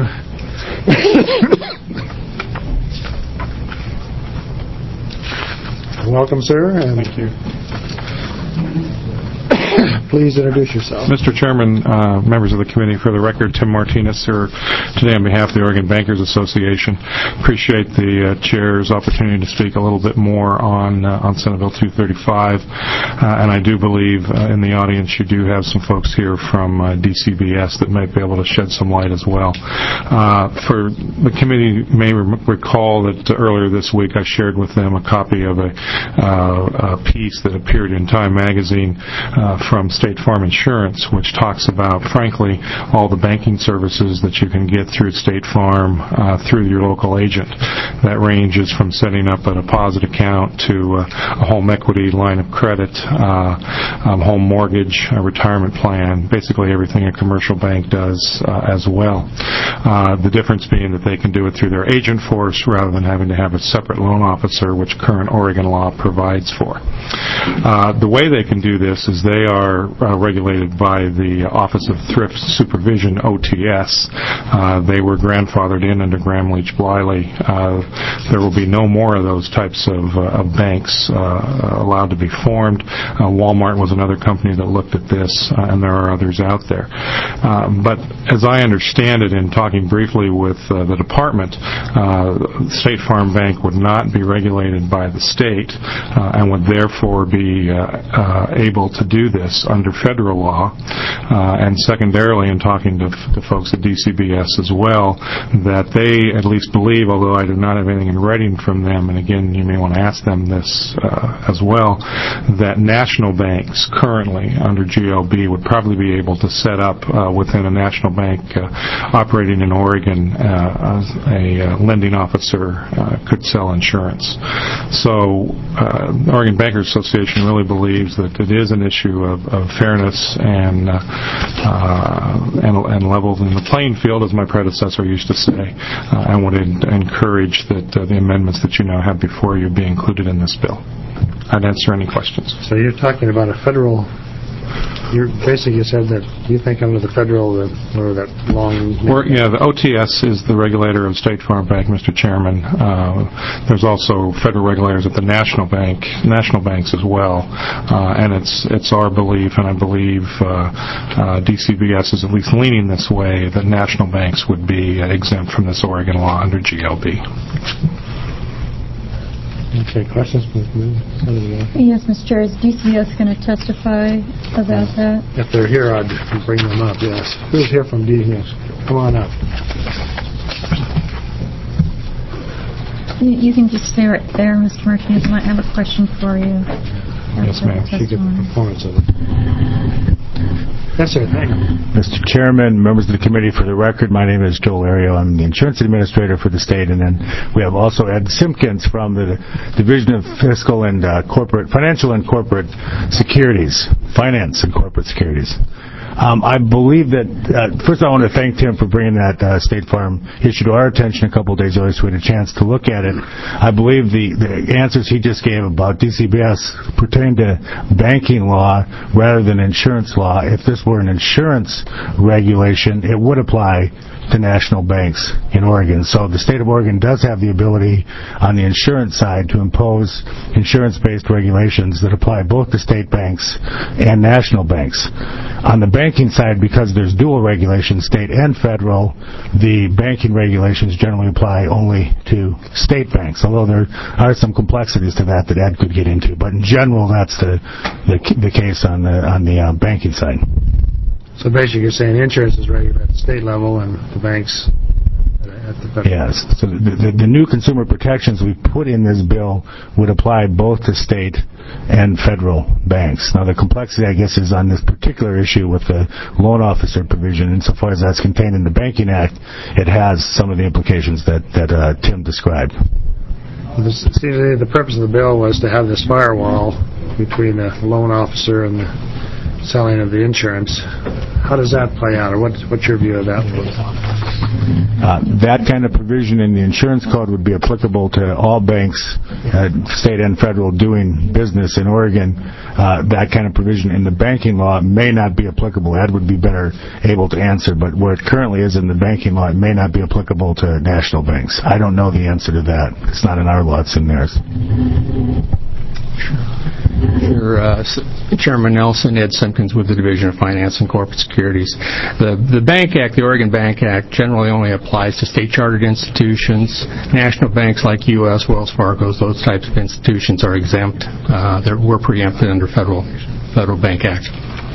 Welcome, sir. And Thank you. Please introduce yourself. Mister Chairman, uh, members of the committee, for the record, Tim Martinez, sir, today on behalf of the Oregon Bankers Association. Appreciate the uh, chair's opportunity to speak a little bit more on uh, on Senate Bill two thirty-five, uh, and I do believe uh, in the audience you do have some folks here from uh, D C B S that might be able to shed some light as well. Uh, for the committee may re- recall that uh, earlier this week I shared with them a copy of a, uh, a piece that appeared in Time magazine uh, from State Farm Insurance, which talks about, frankly, all the banking services that you can get through State Farm uh, through your local agent. That ranges from setting up a deposit account to uh, a home equity line of credit, uh, um, home mortgage, a retirement plan, basically everything a commercial bank does uh, as well. Uh, the difference being that they can do it through their agent force rather than having to have a separate loan officer, which current Oregon law provides for. Uh, the way they can do this is they are uh, regulated by the Office of Thrift Supervision, O T S. Uh, they were grandfathered in under Graham Leach Bliley. Uh, there will be no more of those types of, uh, of banks uh, allowed to be formed. Uh, Walmart was another company that looked at this, uh, and there are others out there. Uh, but as I understand it, in talking briefly with uh, the department, uh, State Farm Bank would not be regulated by the state uh, and would therefore be uh, uh, able to do this under federal law, uh, and secondarily, in talking to, to folks at D C B S as well, that they at least believe, although I do not have anything in writing from them, and again, you may want to ask them this uh, as well, that national banks currently under G L B would probably be able to set up uh, within a national bank uh, operating in Oregon, uh, a uh, lending officer uh, could sell insurance. So, uh, the Oregon Bankers Association really believes that it is an issue of, of fairness and, uh, uh, and and level in the playing field, as my predecessor used to say, uh, and would en- encourage that uh, the amendments that you now have before you be included in this bill. I'd answer any questions. So you're talking about a federal... You're basically you said that you think under the federal, the, or that long... We're, yeah, the O T S is the regulator of State Farm Bank, Mister Chairman. Uh, there's also federal regulators at the national bank, national banks as well. Uh, and it's it's our belief, and I believe uh, uh, D C B S is at least leaning this way, that national banks would be uh, exempt from this Oregon law under G L B. Okay, questions? Yes, Mister Chair, is D C B S going to testify about that? If they're here, I'd bring them up, yes. Who's here from D C B S? Come on up. You, you can just stay right there, Mister Martinez. I might have a question for you. Yes, ma'am. She gets the performance of it. Yes, sir. Thank you. Mister Chairman, members of the committee, for the record, my name is Joel Ario. I'm the insurance administrator for the state, and then we have also Ed Simpkins from the Division of Fiscal and uh, Corporate Financial and Corporate Securities, Finance and Corporate Securities. Um, I believe that, uh, first I want to thank Tim for bringing that uh, State Farm issue to our attention a couple of days earlier so we had a chance to look at it. I believe the, the answers he just gave about D C B S pertain to banking law rather than insurance law. If this were an insurance regulation, it would apply to national banks in Oregon. So the state of Oregon does have the ability on the insurance side to impose insurance-based regulations that apply both to state banks and national banks. On the banking side, because there's dual regulation, state and federal, the banking regulations generally apply only to state banks, although there are some complexities to that that Ed could get into. But in general, that's the the, the case on the on the uh, banking side. So basically you're saying insurance is regulated at the state level and the banks at the federal level. Yes. So the, the, the new consumer protections we put in this bill would apply both to state and federal banks. Now the complexity, I guess, is on this particular issue with the loan officer provision. Insofar as that's contained in the Banking Act, it has some of the implications that, that uh, Tim described. Well, this, see, the, the purpose of the bill was to have this firewall between the loan officer and the selling of the insurance. How does that play out, or what's, what's your view of that? Uh, that kind of provision in the insurance code would be applicable to all banks, uh, state and federal, doing business in Oregon. Uh, that kind of provision in the banking law may not be applicable. Ed would be better able to answer, but where it currently is in the banking law, it may not be applicable to national banks. I don't know the answer to that. It's not in our law, it's in theirs. Sure. Uh, Chairman Nelson, Ed Simpkins with the Division of Finance and Corporate Securities. The the Bank Act, the Oregon Bank Act, generally only applies to state-chartered institutions. National banks like U S, Wells Fargo's, those types of institutions are exempt. Uh, they're, we're preempted under federal Federal Bank Act.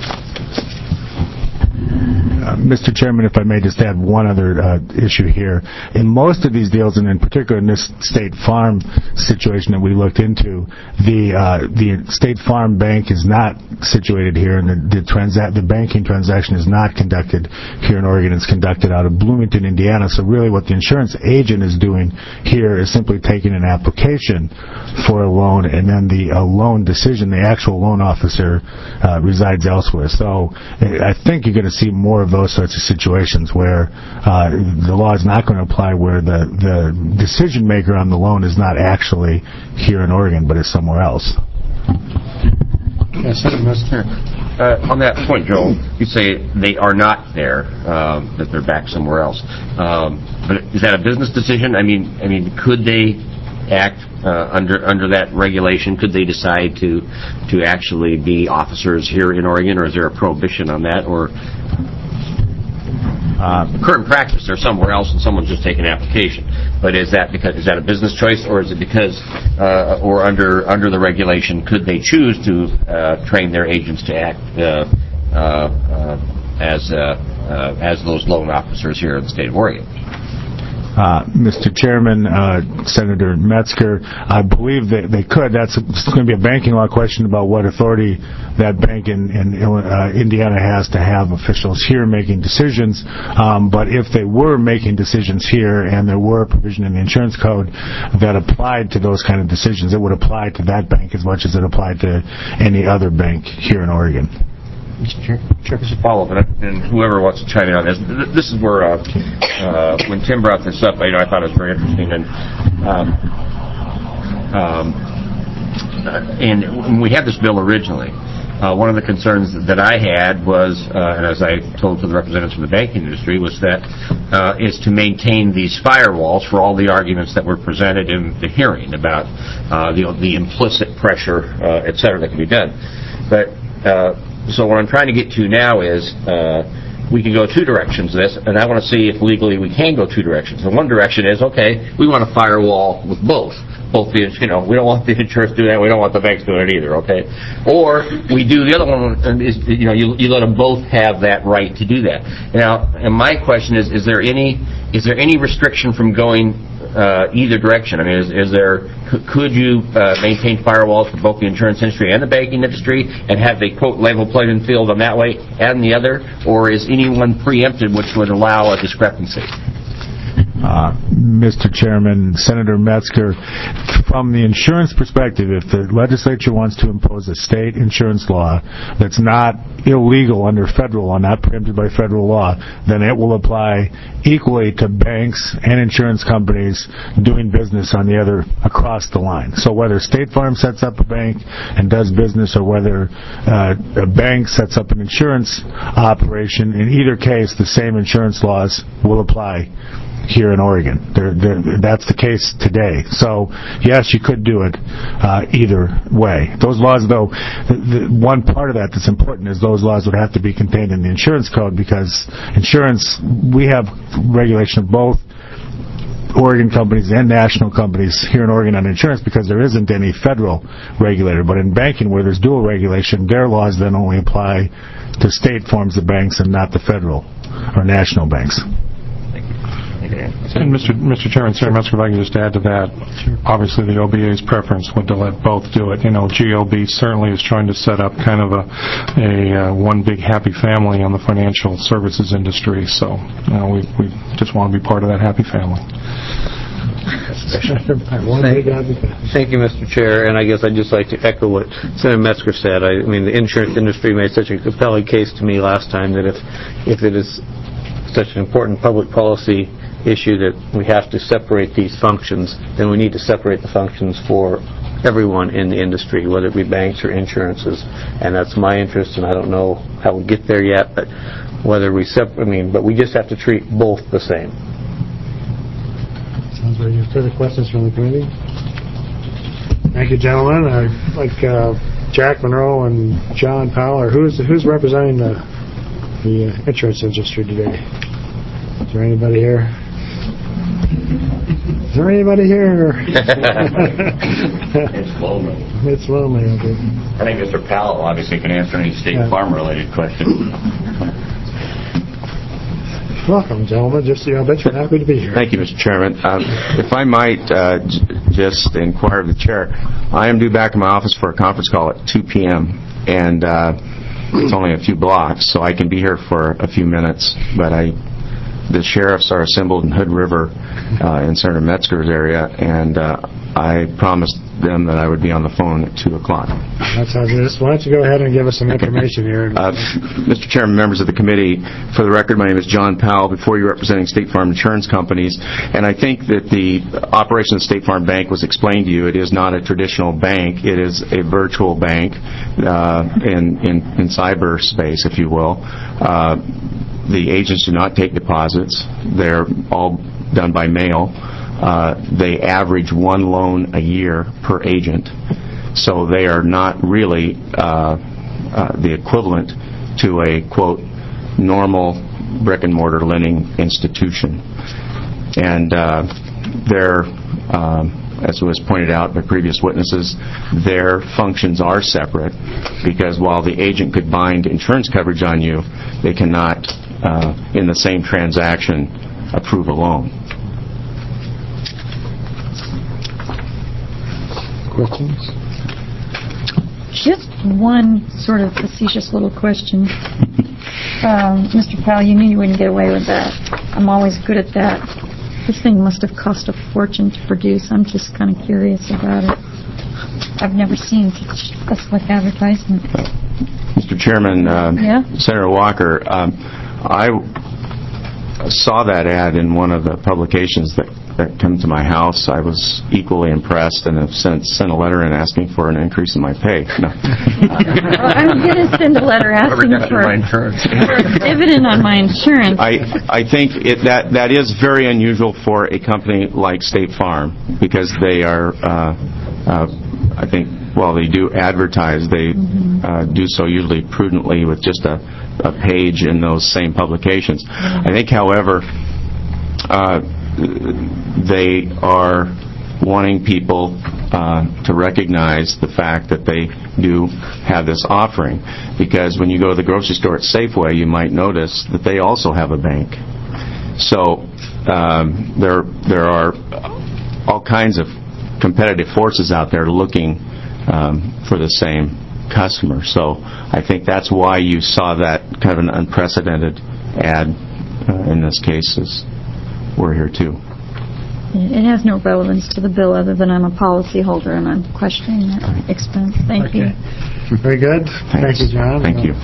Uh, Mister Chairman, if I may just add one other uh, issue here. In most of these deals, and in particular in this State Farm situation that we looked into, the uh, the State Farm Bank is not situated here, and the the, transa- the banking transaction is not conducted here in Oregon. It's conducted out of Bloomington, Indiana. So really what the insurance agent is doing here is simply taking an application for a loan, and then the uh, loan decision, the actual loan officer uh, resides elsewhere. So I think you're going to see more of those sorts of situations where uh, the law is not going to apply, where the, the decision maker on the loan is not actually here in Oregon but is somewhere else. Yes, Mister Uh, on that point, Joel, you say they are not there, um, that they're back somewhere else. Um, but is that a business decision? I mean, I mean, could they act uh, under under that regulation? Could they decide to to actually be officers here in Oregon, or is there a prohibition on that? Or uh, current practice, they're somewhere else and someone's just taking an application. But is that because is that a business choice, or is it because uh, or under under the regulation, could they choose to uh, train their agents to act uh, uh, uh, as uh, uh, as those loan officers here in the state of Oregon? Uh, Mister Chairman, uh, Senator Metzger, I believe that they could. That's it's going to be a banking law question about what authority that bank in, in uh, Indiana has to have officials here making decisions. Um, but if they were making decisions here and there were a provision in the insurance code that applied to those kind of decisions, it would apply to that bank as much as it applied to any other bank here in Oregon. Sure. Sure. Just a follow-up, and, and whoever wants to chime in on this. This is where, uh, uh, when Tim brought this up, you know, I thought it was very interesting. And um, um, and when we had this bill originally, uh, one of the concerns that I had was, uh, and as I told to the representatives from the banking industry, was that uh, is to maintain these firewalls for all the arguments that were presented in the hearing about uh, the the implicit pressure, uh, et cetera, that can be done. But uh, So what I'm trying to get to now is uh, we can go two directions with this, and I want to see if legally we can go two directions. And one direction is, okay, we want a firewall with both. Both the, you know, we don't want the insurance doing that, we don't want the banks doing it either, okay? Or we do the other one, and is, you know, you, you let them both have that right to do that. Now, and my question is, is there any, is there any restriction from going uh, either direction? I mean, is, is there, could you uh, maintain firewalls for both the insurance industry and the banking industry and have a, quote, level playing field on that way and the other? Or is anyone preempted which would allow a discrepancy? Uh, Mister Chairman, Senator Metzger, from the insurance perspective, if the legislature wants to impose a state insurance law that's not illegal under federal law, not preempted by federal law, then it will apply equally to banks and insurance companies doing business on the other across the line. So whether State Farm sets up a bank and does business, or whether uh, a bank sets up an insurance operation, in either case, the same insurance laws will apply here in Oregon. They're, they're, that's the case today. So, yes, you could do it uh, either way. Those laws, though, the, the one part of that that's important is those laws would have to be contained in the insurance code, because insurance, we have regulation of both Oregon companies and national companies here in Oregon on insurance, because there isn't any federal regulator. But in banking, where there's dual regulation, their laws then only apply to state forms of banks and not the federal or national banks. And Mister Mister Chairman, Senator Metzger, if I can just add to that, obviously the O B A's preference would to let both do it. You know, G O B certainly is trying to set up kind of a, a uh, one big happy family on the financial services industry. So, you know, we we just want to be part of that happy family. One big advocate. Thank you, Mister Chair, and I guess I'd just like to echo what Senator Metzger said. I, I mean, the insurance industry made such a compelling case to me last time that if, if it is such an important public policy issue that we have to separate these functions, then we need to separate the functions for everyone in the industry, whether it be banks or insurances, and that's my interest, and I don't know how we get there yet, but whether we sep- I mean, but we just have to treat both the same. Sounds like you have further questions from the committee? Thank you, gentlemen. I'd like uh, Jack Monroe and John Powell, or who's who's representing the the uh, insurance industry today? Is there anybody here? Is there anybody here? It's lonely. It's lonely, okay. I think Mister Powell obviously can answer any State Yeah. Farm-related questions. Welcome, gentlemen. Just, you know, I bet you're happy to be here. Thank you, Mister Chairman. Um, if I might uh, j- just inquire of the Chair, I am due back in my office for a conference call at two p.m., and uh, it's only a few blocks, so I can be here for a few minutes, but I... The sheriffs are assembled in Hood River uh, in Senator Metzger's area, and uh, I promised them that I would be on the phone at two o'clock. That sounds good. Why don't you go ahead and give us some information here? Uh, Mister Chairman, members of the committee, for the record, my name is John Powell, before you representing State Farm Insurance Companies, and I think that the operation of State Farm Bank was explained to you. It is not a traditional bank. It is a virtual bank uh, in, in, in cyberspace, if you will. Uh, The agents do not take deposits. They're all done by mail. Uh, they average one loan a year per agent. So they are not really uh, uh, the equivalent to a, quote, normal brick-and-mortar lending institution. And uh, they're, um, as was pointed out by previous witnesses, their functions are separate because while the agent could bind insurance coverage on you, they cannot Uh, in the same transaction, approve a loan. Questions? Just one sort of facetious little question. Um, Mister Powell, you knew you wouldn't get away with that. I'm always good at that. This thing must have cost a fortune to produce. I'm just kind of curious about it. I've never seen such a slick advertisement. Mister Chairman, uh, Yeah? Senator Walker, um, I saw that ad in one of the publications that, that come to my house. I was equally impressed and have sent, sent a letter in asking for an increase in my pay. No. Well, I'm going to send a letter asking for, for a dividend on my insurance. I I think it, that that is very unusual for a company like State Farm because they are, uh, uh, I think, while they do advertise, they mm-hmm. uh, do so usually prudently with just a, a page in those same publications. Mm-hmm. I think, however, uh, they are wanting people uh, to recognize the fact that they do have this offering. Because when you go to the grocery store at Safeway, you might notice that they also have a bank. So um, there there are all kinds of competitive forces out there looking um, for the same customer. So I think that's why you saw that kind of an unprecedented ad uh, in this case, as we're here too. It has no relevance to the bill other than I'm a policyholder and I'm questioning that expense. Thank okay. you. Very good. Thanks. Thank you, John. Thank you.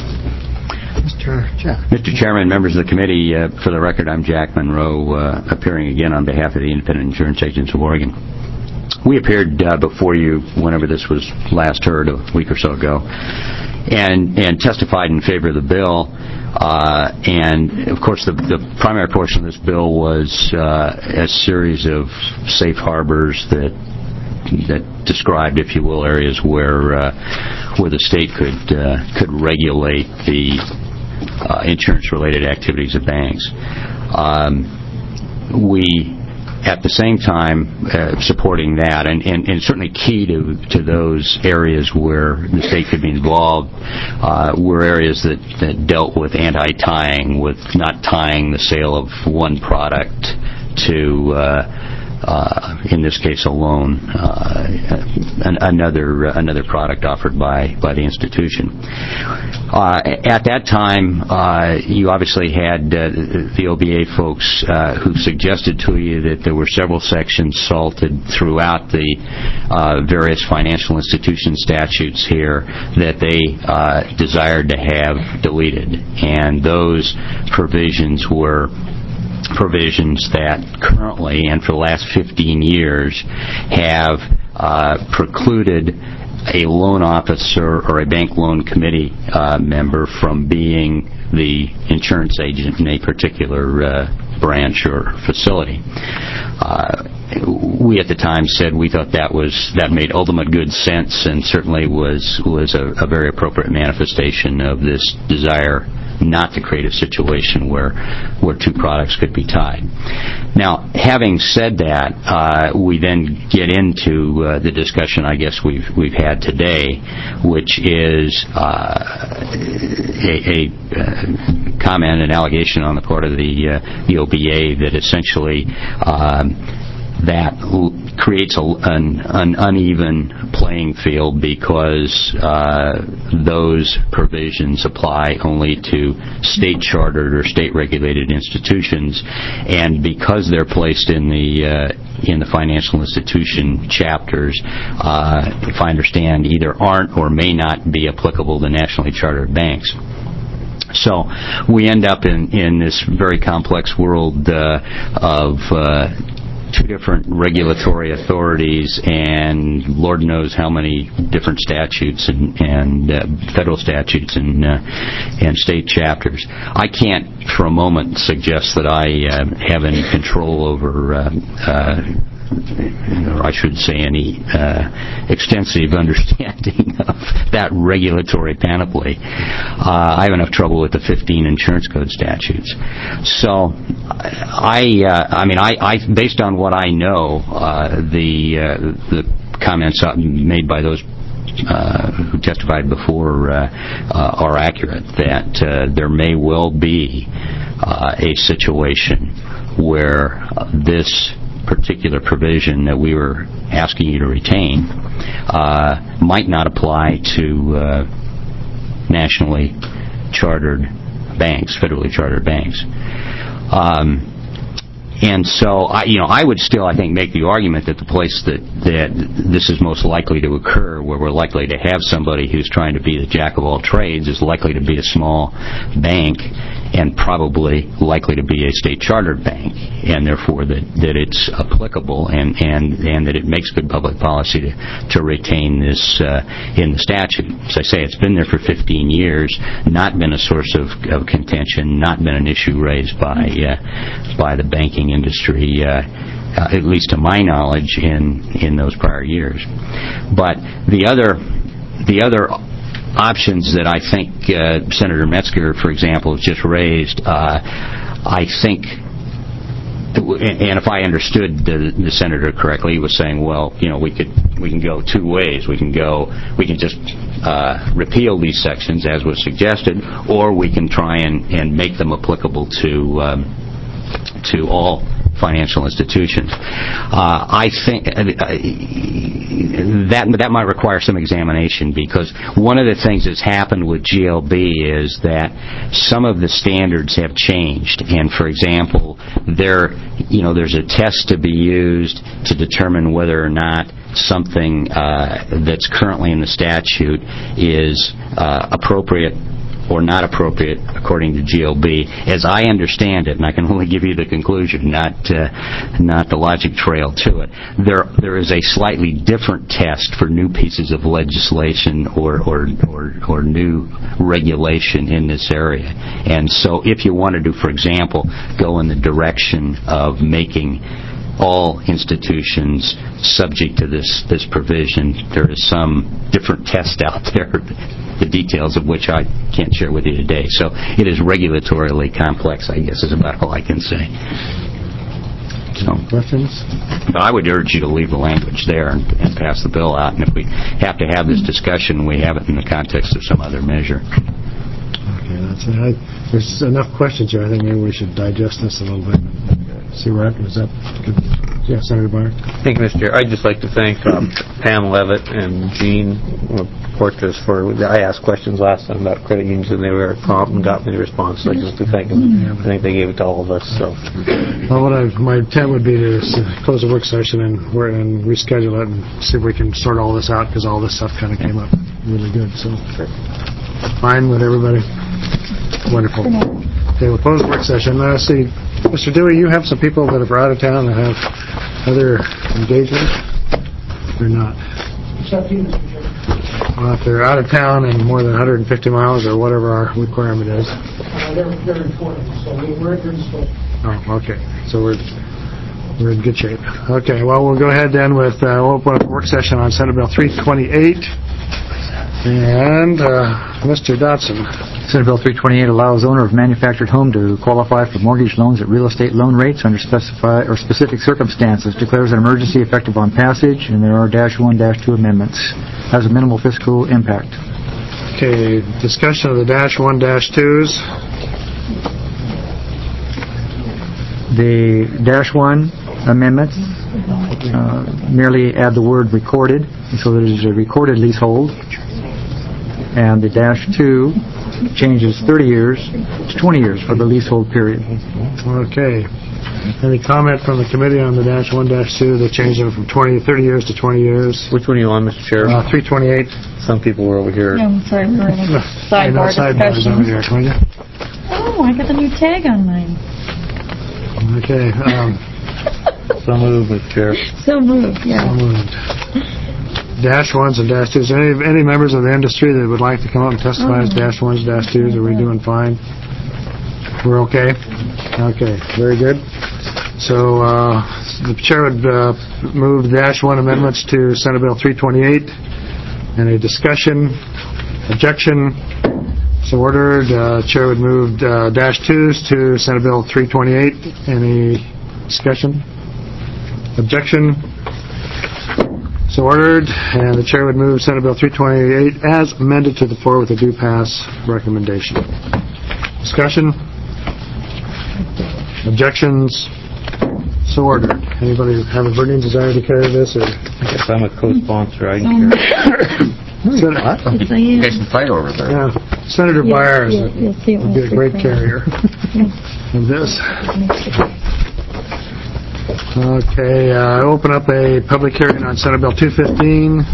Mister Jack. Mister Chairman, members of the committee, uh, for the record, I'm Jack Monroe, uh, appearing again on behalf of the Independent Insurance Agents of Oregon. We appeared uh, before you whenever this was last heard, a week or so ago, and and testified in favor of the bill. Uh, and, of course, the, the primary portion of this bill was uh, a series of safe harbors that that described, if you will, areas where uh, where the state could uh, could regulate the uh, insurance-related activities of banks. Um, we, at the same time, uh, supporting that, and, and, and certainly key to to those areas where the state could be involved, uh, were areas that, that dealt with anti-tying, with not tying the sale of one product to uh, uh, in this case, a loan, uh, an, another uh, another product offered by by the institution. Uh, at that time, uh, you obviously had uh, the O B A folks uh, who suggested to you that there were several sections salted throughout the uh, various financial institution statutes here that they uh, desired to have deleted, and those provisions were provisions that currently and for the last fifteen years have uh, precluded a loan officer or a bank loan committee uh, member from being the insurance agent in a particular uh, branch or facility. Uh, we at the time said we thought that was that made ultimate good sense and certainly was was a, a very appropriate manifestation of this desire not to create a situation where where two products could be tied. Now, having said that, uh, we then get into uh, the discussion I guess we've we've had today, which is uh, a, a uh, comment, an allegation on the part of the uh, the O B A that essentially um, that creates a, an, an uneven playing field because uh, those provisions apply only to state-chartered or state-regulated institutions, and because they're placed in the uh, in the financial institution chapters, uh, if I understand, either aren't or may not be applicable to nationally chartered banks. So we end up in, in this very complex world uh, of uh, two different regulatory authorities and Lord knows how many different statutes and, and uh, federal statutes and uh, and state chapters. I can't for a moment suggest that I uh, have any control over uh, uh, or I should say any uh, extensive understanding of that regulatory panoply. Uh, I have enough trouble with the fifteen insurance code statutes. So, I, uh, I mean, I, I, based on what I know, uh, the uh, the comments made by those Uh, who testified before uh, uh, are accurate, that uh, there may well be uh, a situation where uh, this particular provision that we were asking you to retain uh, might not apply to uh, nationally chartered banks, federally chartered banks. Um, And so, I, you know, I would still, I think, make the argument that the place that, that this is most likely to occur, where we're likely to have somebody who's trying to be the jack of all trades, is likely to be a small bank and probably likely to be a state-chartered bank, and therefore that, that it's applicable and, and, and that it makes good public policy to, to retain this uh, in the statute. As I say, it's been there for fifteen years, not been a source of, of contention, not been an issue raised by uh, by the banking industry, uh, uh, at least to my knowledge, in in those prior years. But the other the other options that I think uh, Senator Metzger, for example, has just raised, uh, I think, and if I understood the, the senator correctly, he was saying, well, you know, we could we can go two ways. We can go, we can just uh, repeal these sections as was suggested, or we can try and, and make them applicable to um, to all financial institutions. Uh, I think uh, that that might require some examination, because one of the things that's happened with G L B is that some of the standards have changed. And for example, there you know there's a test to be used to determine whether or not something uh, that's currently in the statute is uh, appropriate or not appropriate according to G L B. As I understand it, and I can only give you the conclusion, not uh, not the logic trail to it, there there is a slightly different test for new pieces of legislation or or, or, or new regulation in this area. And so if you wanted to, for example, go in the direction of making all institutions subject to this, this provision, there is some different test out there, the details of which I can't share with you today. So it is regulatorily complex, I guess, is about all I can say. So, questions? But I would urge you to leave the language there and, and pass the bill out. And if we have to have this discussion, we have it in the context of some other measure. Okay, that's it. I, there's enough questions here. I think maybe we should digest this a little bit. See where happens. Is that good? Yeah, Senator Byer. Thank you, Mister Chair. I'd just like to thank um, Pam Levitt and Jean Portes for, I asked questions last time about credit unions and they were prompt and got me the response. So I just like to thank them. I think they gave it to all of us. So, well, what I, my intent would be to s- close the work session and, we're, and reschedule it and see if we can sort all this out because all this stuff kind of came up really good. So, fine with everybody? Wonderful. Okay, we'll close the work session. Uh, see, Mister Dewey, you have some people that are out of town that have other engagements or not? Well, if they're out of town and more than one hundred fifty miles or whatever our requirement is. Uh, they're, they're important, so we're in scope. Oh, okay. So we're we're in good shape. Okay, well, we'll go ahead then with, uh, we'll open up the work session on Senate Bill three twenty-eight. And uh, Mister Dotson. Senate Bill three twenty-eight allows owner of manufactured home to qualify for mortgage loans at real estate loan rates under specified or specific circumstances, declares an emergency effective on passage, and there are dash one, dash two amendments. Has a minimal fiscal impact. Okay, discussion of the dash one, dash twos. The dash one amendments uh, merely add the word recorded, so that it is a recorded leasehold. And the dash two changes thirty years to twenty years for the leasehold period. Okay. Any comment from the committee on the dash one, dash two? They changed them from twenty, thirty years to twenty years. Which one are you on, Mister Chair? Uh, three twenty-eight. Some people were over here. No, I'm sorry, we're in a sidebar discussion. Over here, can you? Oh, I got the new tag on mine. Okay. Um, so moved, Mister Chair. So moved, yeah. So moved. Dash ones and dash twos. Any any members of the industry that would like to come up and testify as dash ones, dash twos? Are we doing fine? We're okay? Okay, very good. So uh, the chair would uh, move the dash one amendments to Senate Bill three twenty-eight. Any discussion? Objection? So ordered. Uh, chair would move uh, dash twos to Senate Bill three twenty-eight. Any discussion? Objection? So ordered, and the chair would move Senate Bill three twenty-eight as amended to the floor with a due pass recommendation. Discussion? Objections? So ordered. Anybody have a burning desire to carry this? Or? I guess I'm a co-sponsor. I can carry Sen- You guys can fight over there. yeah. Senator Yeah, Byer is yeah, a, you'll see it would be a once great we carrier of this. Okay, uh, I open up a public hearing on Senate Bill two fifteen.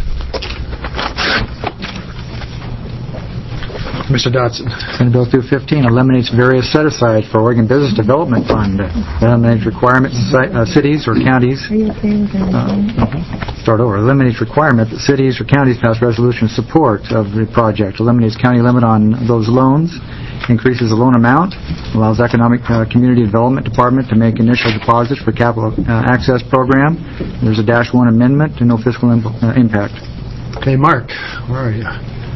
Mister Dotson. Senate Bill two fifteen eliminates various set-asides for Oregon Business Development Fund. It eliminates requirements that uh, cities or counties Are you okay with that? uh, start over. Eliminates requirement that cities or counties pass resolution of support of the project. Eliminates county limit on those loans. Increases the loan amount. Allows Economic uh, Community Development Department to make initial deposits for capital uh, access program. There's a dash one amendment and no fiscal imp- uh, impact. Hey, Mark, where are you?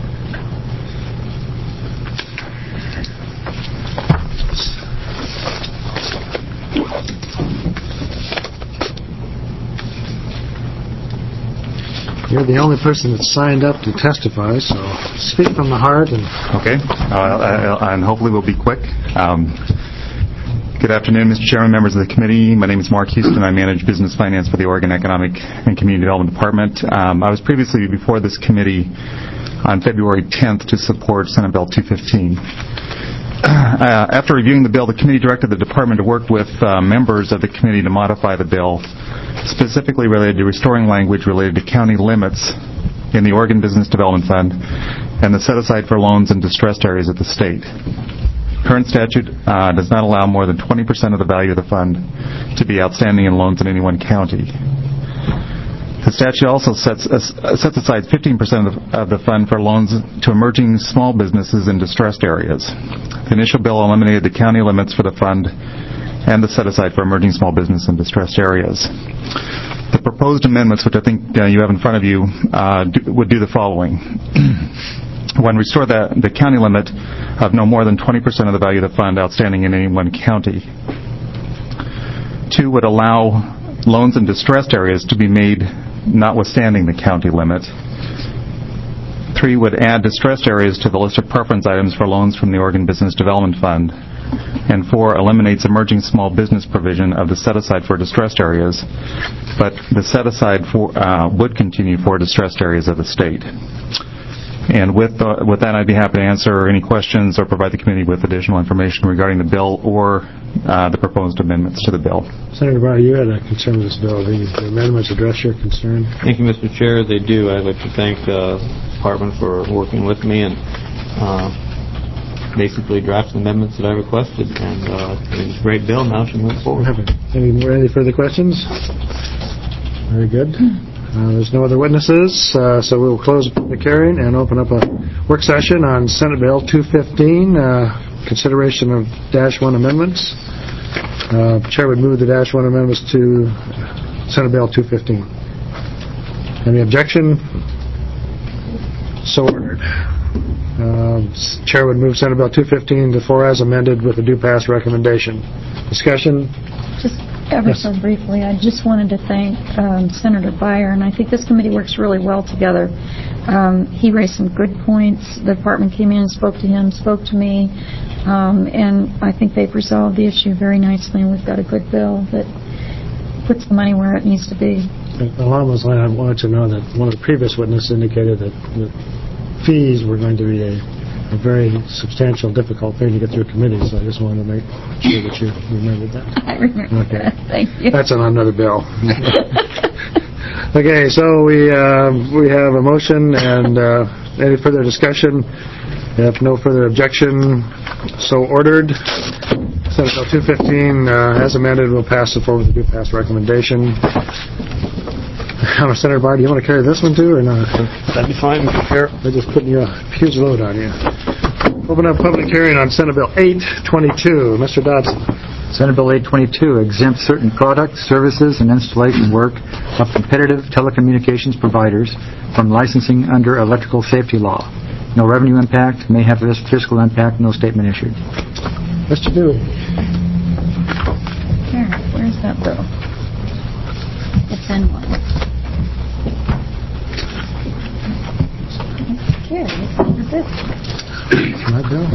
You're the only person that's signed up to testify, so speak from the heart. And Okay, uh, and hopefully we'll be quick. Um, good afternoon, Mister Chairman, members of the committee. My name is Mark Houston. I manage business finance for the Oregon Economic and Community Development Department. Um, I was previously before this committee on February tenth to support Senate Bill two fifteen. Uh, after reviewing the bill, the committee directed the department to work with uh, members of the committee to modify the bill, specifically related to restoring language related to county limits in the Oregon Business Development Fund and the set-aside for loans in distressed areas of the state. Current statute uh, does not allow more than twenty percent of the value of the fund to be outstanding in loans in any one county. The statute also sets, uh, sets aside fifteen percent of the, of the fund for loans to emerging small businesses in distressed areas. The initial bill eliminated the county limits for the fund and the set-aside for emerging small business in distressed areas. The proposed amendments, which I think uh, you have in front of you, uh, do, would do the following. One, restore the, the county limit of no more than twenty percent of the value of the fund outstanding in any one county. Two, would allow loans in distressed areas to be made notwithstanding the county limit. Three, would add distressed areas to the list of preference items for loans from the Oregon Business Development Fund And four, eliminates emerging small business provision of the set-aside for distressed areas, but the set-aside for, uh, would continue for distressed areas of the state. And with, uh, with that, I'd be happy to answer any questions or provide the committee with additional information regarding the bill or uh, the proposed amendments to the bill. Senator Breyer, you had a concern with this bill. The the amendments address your concern? Thank you, Mister Chair. They do. I'd like to thank uh, the department for working with me and uh, basically draft the amendments that I requested. And uh, it's a great bill. Now to move forward. Any more? Any further questions? Very good. Uh, there's no other witnesses, uh, so we will close the public hearing and open up a work session on Senate Bill two fifteen, uh, consideration of Dash one amendments. Uh, Chair would move the Dash one amendments to Senate Bill two fifteen. Any objection? So ordered. Uh, Chair would move Senate Bill two fifteen to four as amended with a due pass recommendation. Discussion? Just ever Yes. so briefly, I just wanted to thank um, Senator Byer, and I think this committee works really well together. Um, he raised some good points. The department came in and spoke to him, spoke to me, um, and I think they've resolved the issue very nicely, and we've got a good bill that puts the money where it needs to be. Along those lines, I wanted to know that one of the previous witnesses indicated that the fees were going to be a, a very substantial, difficult thing to get through committee, so I just wanted to make sure that you remembered that. I remember Okay. that. Thank you. That's on another bill. Okay, so we uh, we have a motion and uh, any further discussion? If no further objection, so ordered. Senate Bill two fifteen, uh, as amended, will pass it forward with the due pass recommendation. Senator Byer, do you want to carry this one too, or not? That'd be fine, Mister Chair. They're just putting you a huge load on you. Open up public hearing on Senate Bill eight twenty-two. Mister Dodson. Senate Bill eight twenty-two exempts certain products, services, and installation work of competitive telecommunications providers from licensing under electrical safety law. No revenue impact, may have fiscal impact, no statement issued. Mister Dewey. Here, where's that bill? It's in one. Here, what is this? My bill?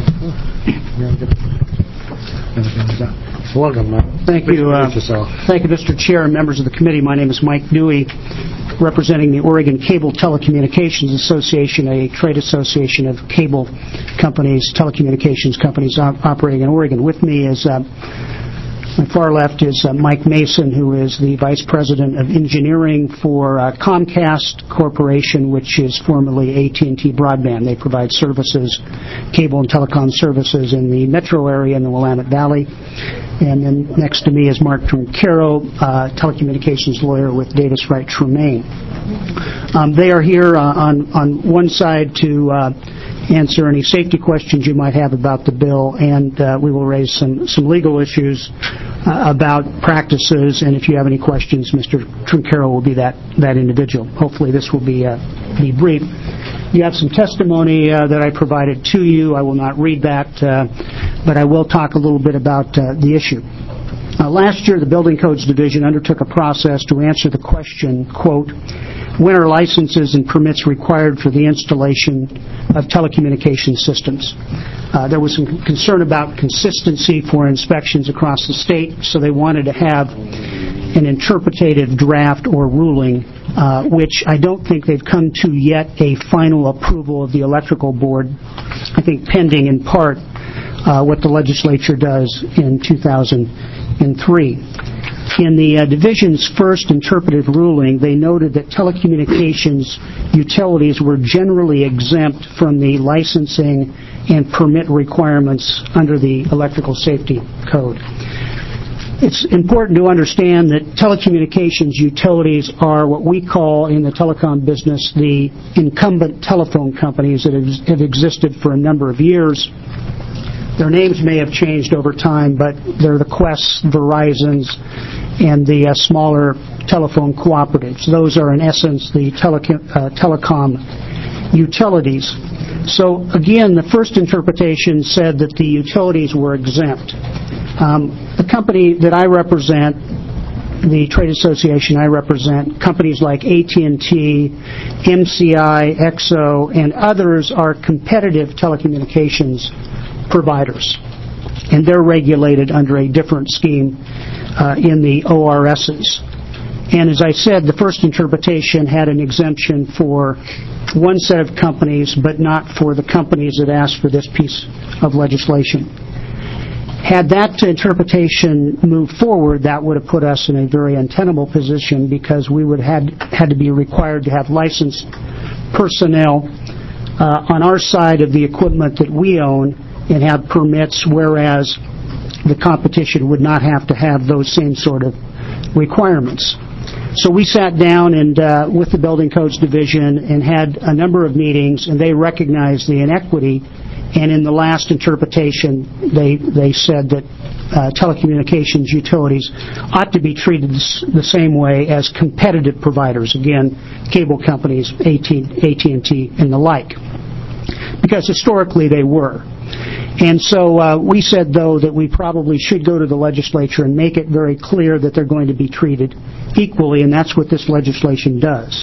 Oh. Welcome. Uh, Thank you. Uh, yourself. thank you, Mister Chair and members of the committee. My name is Mike Dewey, representing the Oregon Cable Telecommunications Association, a trade association of cable companies, telecommunications companies op- operating in Oregon. With me is, uh, my far left is uh, Mike Mason, who is the Vice President of Engineering for uh, Comcast Corporation, which is formerly A T and T Broadband. They provide services, cable and telecom services in the metro area in the Willamette Valley. And then next to me is Mark Truncaro, uh, telecommunications lawyer with Davis Wright Tremaine. Um, they are here uh, on, on one side to uh, answer any safety questions you might have about the bill, and uh, we will raise some, some legal issues uh, about practices, and if you have any questions, Mister Truncaro will be that, that individual. Hopefully this will be, uh, be brief. You have some testimony uh, that I provided to you. I will not read that, uh, but I will talk a little bit about uh, the issue. Uh, last year, the Building Codes Division undertook a process to answer the question, quote, when are licenses and permits required for the installation of telecommunications systems? Uh, there was some concern about consistency for inspections across the state, so they wanted to have an interpretative draft or ruling, uh, which I don't think they've come to yet, a final approval of the electrical board, I think pending in part uh, what the legislature does in two thousand three. In the uh, division's first interpretive ruling, they noted that telecommunications utilities were generally exempt from the licensing and permit requirements under the Electrical Safety Code. It's important to understand that telecommunications utilities are what we call in the telecom business the incumbent telephone companies that have existed for a number of years. Their names may have changed over time, but they're the Quests, Verizons, and the uh, smaller telephone cooperatives. Those are, in essence, the teleco- uh, telecom utilities. So, again, the first interpretation said that the utilities were exempt. Um, the company that I represent, the trade association I represent, companies like A T and T, M C I, X O, and others are competitive telecommunications providers. and they're regulated under a different scheme uh, in the O R Ss. And as I said, the first interpretation had an exemption for one set of companies, but not for the companies that asked for this piece of legislation. Had that interpretation moved forward, that would have put us in a very untenable position because we would have had to be required to have licensed personnel uh, on our side of the equipment that we own and have permits, whereas the competition would not have to have those same sort of requirements. So we sat down and uh, with the Building Codes Division and had a number of meetings, and they recognized the inequity. And in the last interpretation, they they said that uh, telecommunications utilities ought to be treated the same way as competitive providers. Again, cable companies, A T and T, and the like, because historically they were. And so uh, we said, though, that we probably should go to the legislature and make it very clear that they're going to be treated equally, and that's what this legislation does.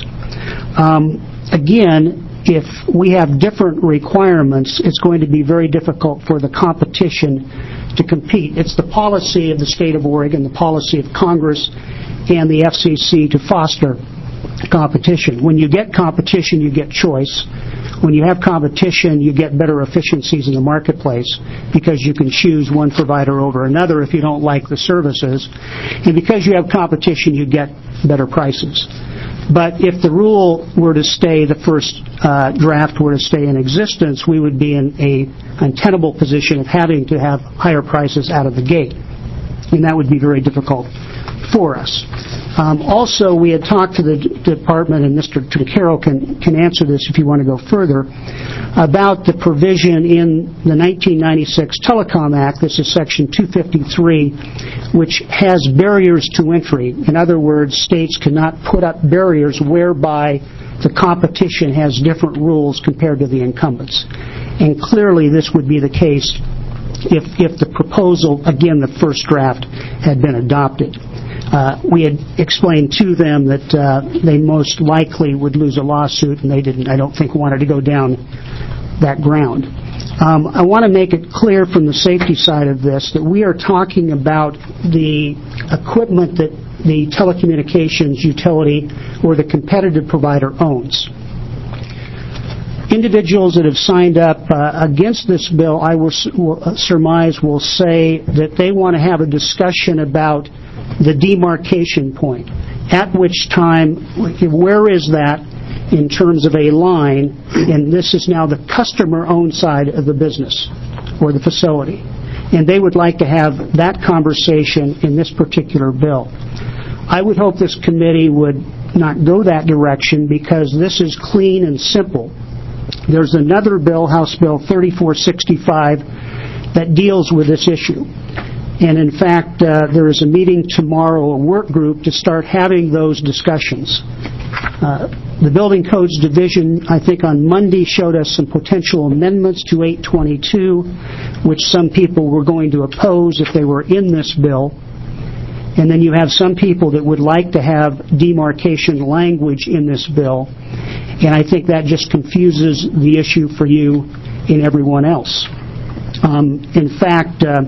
Um, again, if we have different requirements, it's going to be very difficult for the competition to compete. It's the policy of the state of Oregon, the policy of Congress, and the F C C to foster competition. When you get competition, you get choice. When you have competition, you get better efficiencies in the marketplace because you can choose one provider over another if you don't like the services. And because you have competition, you get better prices. But if the rule were to stay, the first uh, draft were to stay in existence, we would be in a untenable position of having to have higher prices out of the gate. And that would be very difficult for us. Um, also, we had talked to the d- department, and Mister Tucaro can, can answer this if you want to go further, about the provision in the nineteen ninety-six Telecom Act, this is Section two fifty-three, which has barriers to entry. In other words, states cannot put up barriers whereby the competition has different rules compared to the incumbents. And clearly this would be the case if, if the proposal, again, the first draft, had been adopted. Uh, we had explained to them that uh, they most likely would lose a lawsuit, and they didn't, I don't think, wanted to go down that ground. Um, I want to make it clear from the safety side of this that we are talking about the equipment that the telecommunications utility or the competitive provider owns. Individuals that have signed up uh, against this bill, I will, will uh, surmise, will say that they want to have a discussion about the demarcation point, at which time, where is that in terms of a line, and this is now the customer-owned side of the business or the facility, and they would like to have that conversation in this particular bill. I would hope this committee would not go that direction because this is clean and simple. There's another bill, House Bill thirty-four sixty-five, that deals with this issue. And in fact, uh, there is a meeting tomorrow, a work group, to start having those discussions. Uh, the Building Codes Division, I think on Monday, showed us some potential amendments to eight twenty-two, which some people were going to oppose if they were in this bill. And then you have some people that would like to have demarcation language in this bill. And I think that just confuses the issue for you and everyone else. Um, in fact, uh,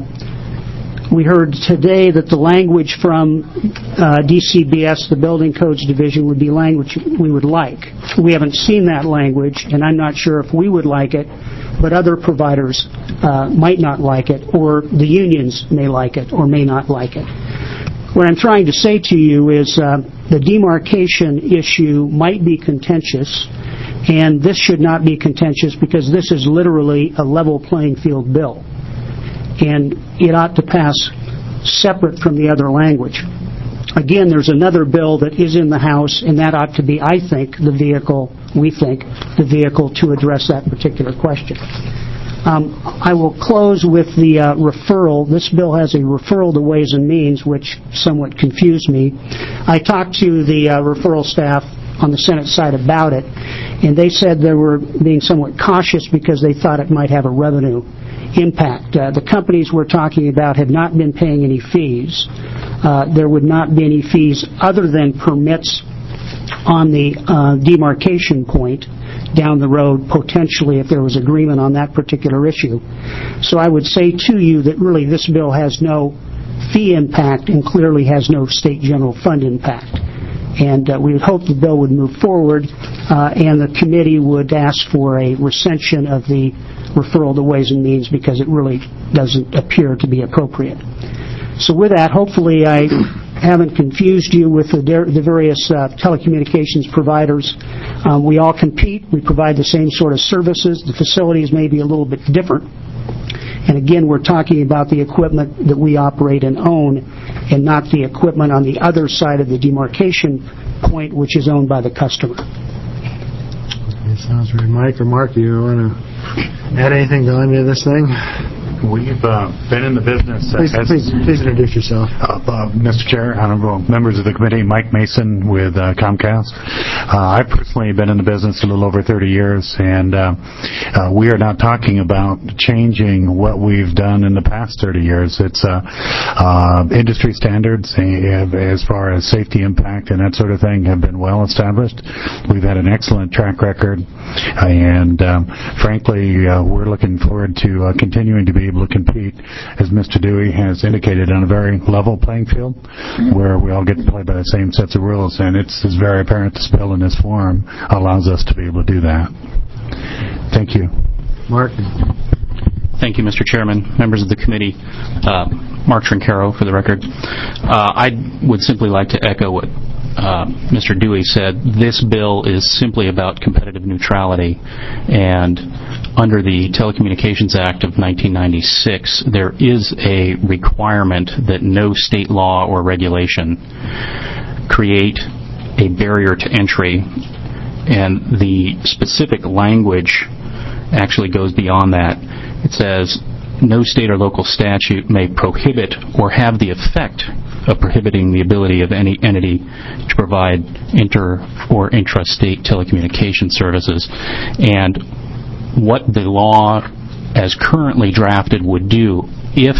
we heard today that the language from uh, D C B S, the Building Codes Division, would be language we would like. We haven't seen that language, and I'm not sure if we would like it, but other providers uh, might not like it, or the unions may like it or may not like it. What I'm trying to say to you is uh, the demarcation issue might be contentious, and this should not be contentious because this is literally a level playing field bill. And it ought to pass separate from the other language. Again, there's another bill that is in the House, and that ought to be, I think, the vehicle, we think, the vehicle to address that particular question. Um, I will close with the uh, referral. This bill has a referral to Ways and Means, which somewhat confused me. I talked to the uh, referral staff on the Senate side about it, and they said they were being somewhat cautious because they thought it might have a revenue impact. Uh, the companies we're talking about have not been paying any fees. Uh, there would not be any fees other than permits on the uh, demarcation point down the road, potentially, if there was agreement on that particular issue. So I would say to you that really this bill has no fee impact and clearly has no state general fund impact. And uh, we would hope the bill would move forward uh, and the committee would ask for a recension of the referral to Ways and Means because it really doesn't appear to be appropriate. So with that, hopefully I haven't confused you with the, the various uh, telecommunications providers. Um, we all compete. We provide the same sort of services. The facilities may be a little bit different. And again, we're talking about the equipment that we operate and own and not the equipment on the other side of the demarcation point, which is owned by the customer. Okay, sounds right. Mike or Mark, do you want to add anything to any of this thing? We've uh, been in the business. Please, as, please, please introduce yourself. Uh, uh, Mister Chair, honorable members of the committee, Mike Mason with uh, Comcast. Uh, I've personally been in the business a little over thirty years, and uh, uh, we are not talking about changing what we've done in the past thirty years. It's uh, uh, industry standards uh, as far as safety impact and that sort of thing have been well established. We've had an excellent track record, and um, frankly, uh, we're looking forward to uh, continuing to be able to compete, as Mister Dewey has indicated, on a very level playing field where we all get to play by the same sets of rules, and it's, it's very apparent this bill in this form allows us to be able to do that. Thank you. Mark. Thank you, Mister Chairman, members of the committee. Uh, Mark Trincaro, for the record. Uh, I would simply like to echo what uh, Mister Dewey said. This bill is simply about competitive neutrality, and under the Telecommunications Act of nineteen ninety-six, there is a requirement that no state law or regulation create a barrier to entry, and the specific language actually goes beyond that. It says, no state or local statute may prohibit or have the effect of prohibiting the ability of any entity to provide inter- or intrastate telecommunication services. And what the law as currently drafted would do, if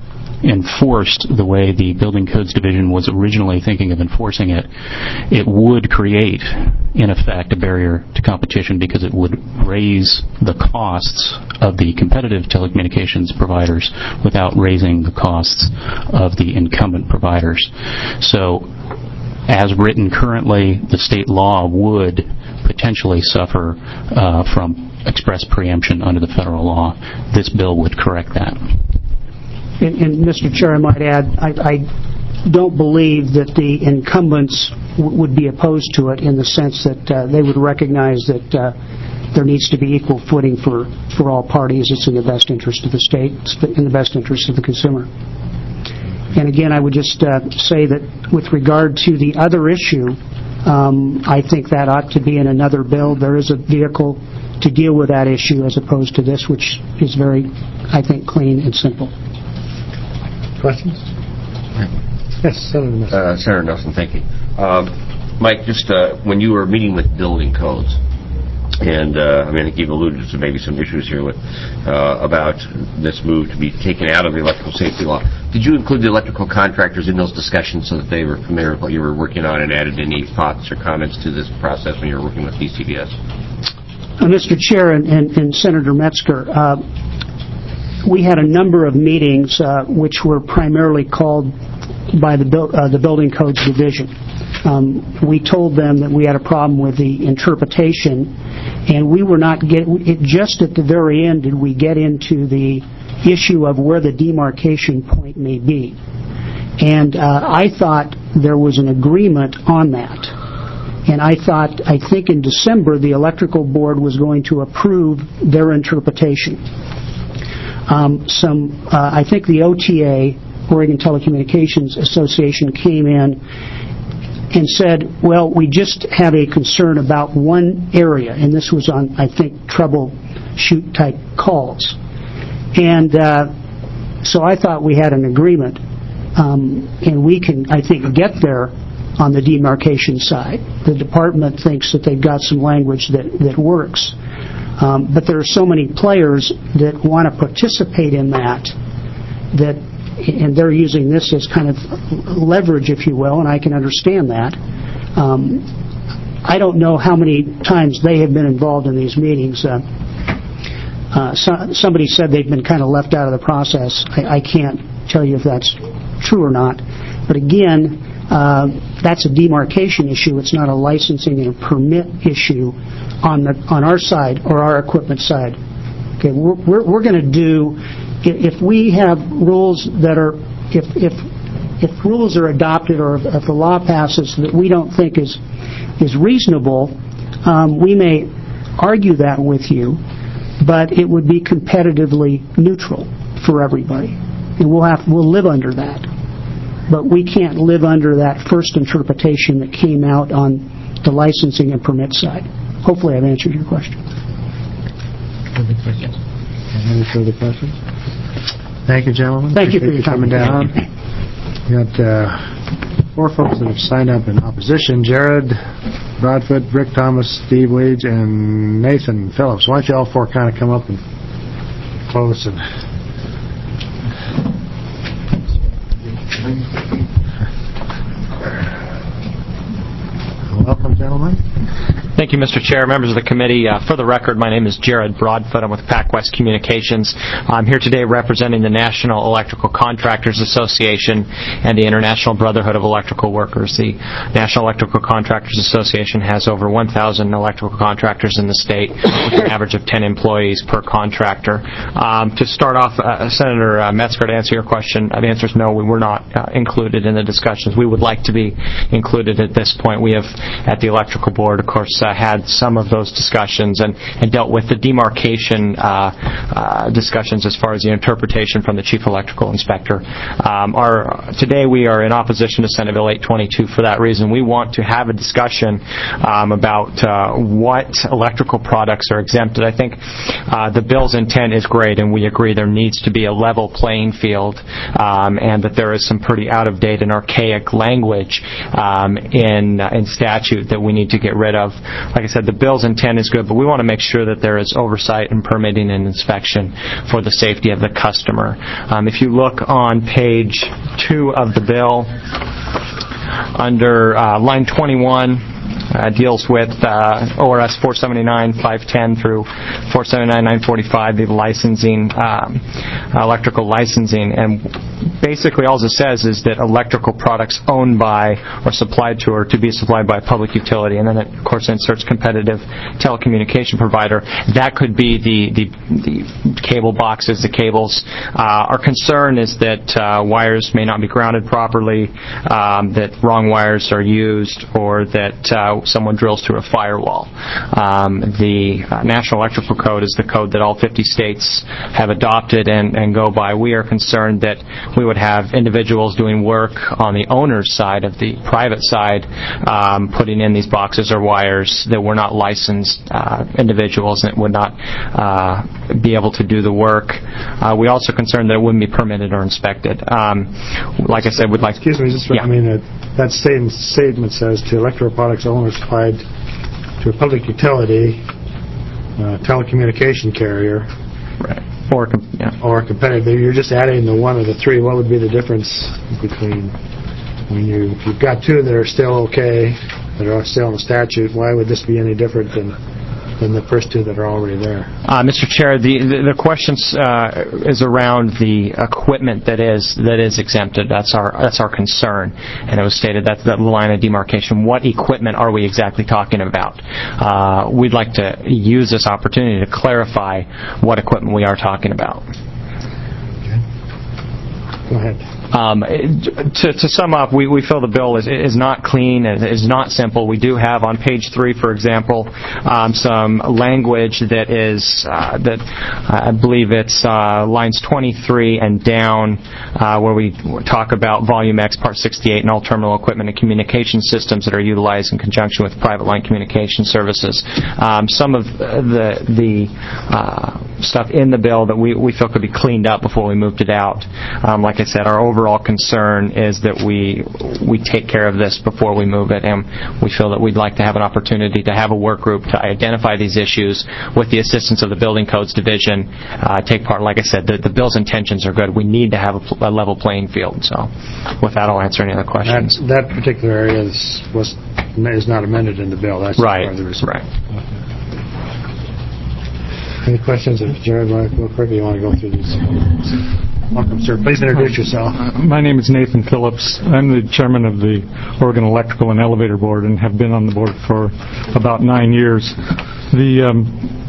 enforced the way the Building Codes Division was originally thinking of enforcing it, it would create, in effect, a barrier to competition because it would raise the costs of the competitive telecommunications providers without raising the costs of the incumbent providers. So, as written currently, the state law would potentially suffer uh, from express preemption under the federal law. This bill would correct that. And, and Mister Chair, I might add, I, I don't believe that the incumbents w- would be opposed to it in the sense that uh, they would recognize that uh, there needs to be equal footing for, for all parties. It's in the best interest of the state. It's in the best interest of the consumer. And again, I would just uh, say that with regard to the other issue, um, I think that ought to be in another bill. There is a vehicle to deal with that issue as opposed to this, which is very, I think, clean and simple. Questions? Yes, Senator Nelson. Uh, Senator Nelson, thank you. Um, Mike, just uh, when you were meeting with building codes, and uh, I mean, I think you've alluded to maybe some issues here with uh, about this move to be taken out of the electrical safety law. Did you include the electrical contractors in those discussions so that they were familiar with what you were working on and added any thoughts or comments to this process when you were working with D C B S? Uh, Mister Chair and, and, and Senator Metzger, uh, we had a number of meetings uh, which were primarily called by the, bu- uh, the Building Codes Division. Um, we told them that we had a problem with the interpretation, and we were not get it. Just at the very end did we get into the issue of where the demarcation point may be. And uh, I thought there was an agreement on that. And I thought, I think in December, the electrical board was going to approve their interpretation. Um, some, uh, I think the O T A, Oregon Telecommunications Association, came in and said, well, we just have a concern about one area, and this was on, I think, troubleshoot type calls. And uh, so I thought we had an agreement, um, and we can, I think, get there on the demarcation side. The department thinks that they've got some language that, that works. Um, but there are so many players that want to participate in that, that, and they're using this as kind of leverage, if you will, and I can understand that. Um, I don't know how many times they have been involved in these meetings. Uh, uh, so, somebody said they've been kind of left out of the process. I, I can't tell you if that's true or not. But again, uh, that's a demarcation issue. It's not a licensing and a permit issue on the on our side or our equipment side. Okay, we're we're, we're going to do if we have rules that are if if if rules are adopted or if, if the law passes that we don't think is is reasonable, um, we may argue that with you, but it would be competitively neutral for everybody, and we'll have we'll live under that. But we can't live under that first interpretation that came out on the licensing and permit side. Hopefully I've answered your question. Any questions? Any further questions? Thank you, gentlemen. Thank you for your coming down. We got uh, four folks that have signed up in opposition. Jared Broadfoot, Rick Thomas, Steve Weege, and Nathan Phillips. Why don't you all four kind of come up and close and... Welcome, gentlemen. Thank you, Mister Chair, members of the committee. Uh, for the record, my name is Jared Broadfoot. I'm with PacWest Communications. I'm here today representing the National Electrical Contractors Association and the International Brotherhood of Electrical Workers. The National Electrical Contractors Association has over one thousand electrical contractors in the state, with an average of ten employees per contractor. Um, to start off, uh, Senator uh, Metzger, to answer your question, uh, the answer is no, we were not uh, included in the discussions. We would like to be included at this point. We have, at the Electrical Board, of course, uh, had some of those discussions and, and dealt with the demarcation uh, uh, discussions as far as the interpretation from the Chief Electrical Inspector. Um, our, today we are in opposition to Senate Bill eight twenty-two for that reason. We want to have a discussion um, about uh, what electrical products are exempted. I think uh, the bill's intent is great, and we agree there needs to be a level playing field um, and that there is some pretty out-of-date and archaic language um, in, uh, in statute that we need to get rid of. Like I said, the bill's intent is good, but we want to make sure that there is oversight and permitting and inspection for the safety of the customer. Um, if you look on page two of the bill, under uh, line twenty-one, Uh, deals with uh, O R S four seventy-nine five ten through four seventy-nine nine forty-five, the licensing, um, electrical licensing, and basically all it says is that electrical products owned by or supplied to or to be supplied by a public utility, and then it, of course, inserts competitive telecommunication provider. That could be the, the, the cable boxes, the cables. Uh, our concern is that uh, wires may not be grounded properly, um, that wrong wires are used, or that uh, someone drills through a firewall. Um, the uh, National Electrical Code is the code that all fifty states have adopted and, and go by. We are concerned that we would have individuals doing work on the owner's side of the private side, um, putting in these boxes or wires that were not licensed uh, individuals and would not uh, be able to do the work. Uh, we also concerned that it wouldn't be permitted or inspected. Um, like I said, we'd like... Excuse me, just, yeah. I mean, uh, that statement, statement says to electrical products owners supplied to a public utility, uh, telecommunication carrier, right, or yeah. or competitive. You're just adding the one of the three. What would be the difference between when you if you've got two that are still okay, that are still in the statute? Why would this be any different than than the first two that are already there? Uh, Mister Chair, the the, the question uh, is around the equipment that is that is exempted. That's our that's our concern, and it was stated that's the line of demarcation. What equipment are we exactly talking about? Uh, we'd like to use this opportunity to clarify what equipment we are talking about. Okay. Go ahead. Um, to, to sum up, we, we feel the bill is, is not clean, it is not simple. We do have on page three, for example, um, some language that is, uh, that uh, I believe it's uh, lines twenty-three and down, uh, where we talk about Volume X, Part sixty-eight, and all terminal equipment and communication systems that are utilized in conjunction with private line communication services. Um, some of the, the uh, stuff in the bill that we, we feel could be cleaned up before we moved it out. Um, like I said, our overall concern is that we we take care of this before we move it, and we feel that we'd like to have an opportunity to have a work group to identify these issues with the assistance of the Building Codes Division, uh, take part. Like I said, the, the bill's intentions are good. We need to have a, a level playing field. So with that, I'll answer any other questions. That, that particular area is, was is not amended in the bill. That's Right, part of the response. right. Any questions of Jared, real quick, or you want to go through these? Welcome, sir. Please introduce yourself. My name is Nathan Phillips. I'm the chairman of the Oregon Electrical and Elevator Board and have been on the board for about nine years. The um,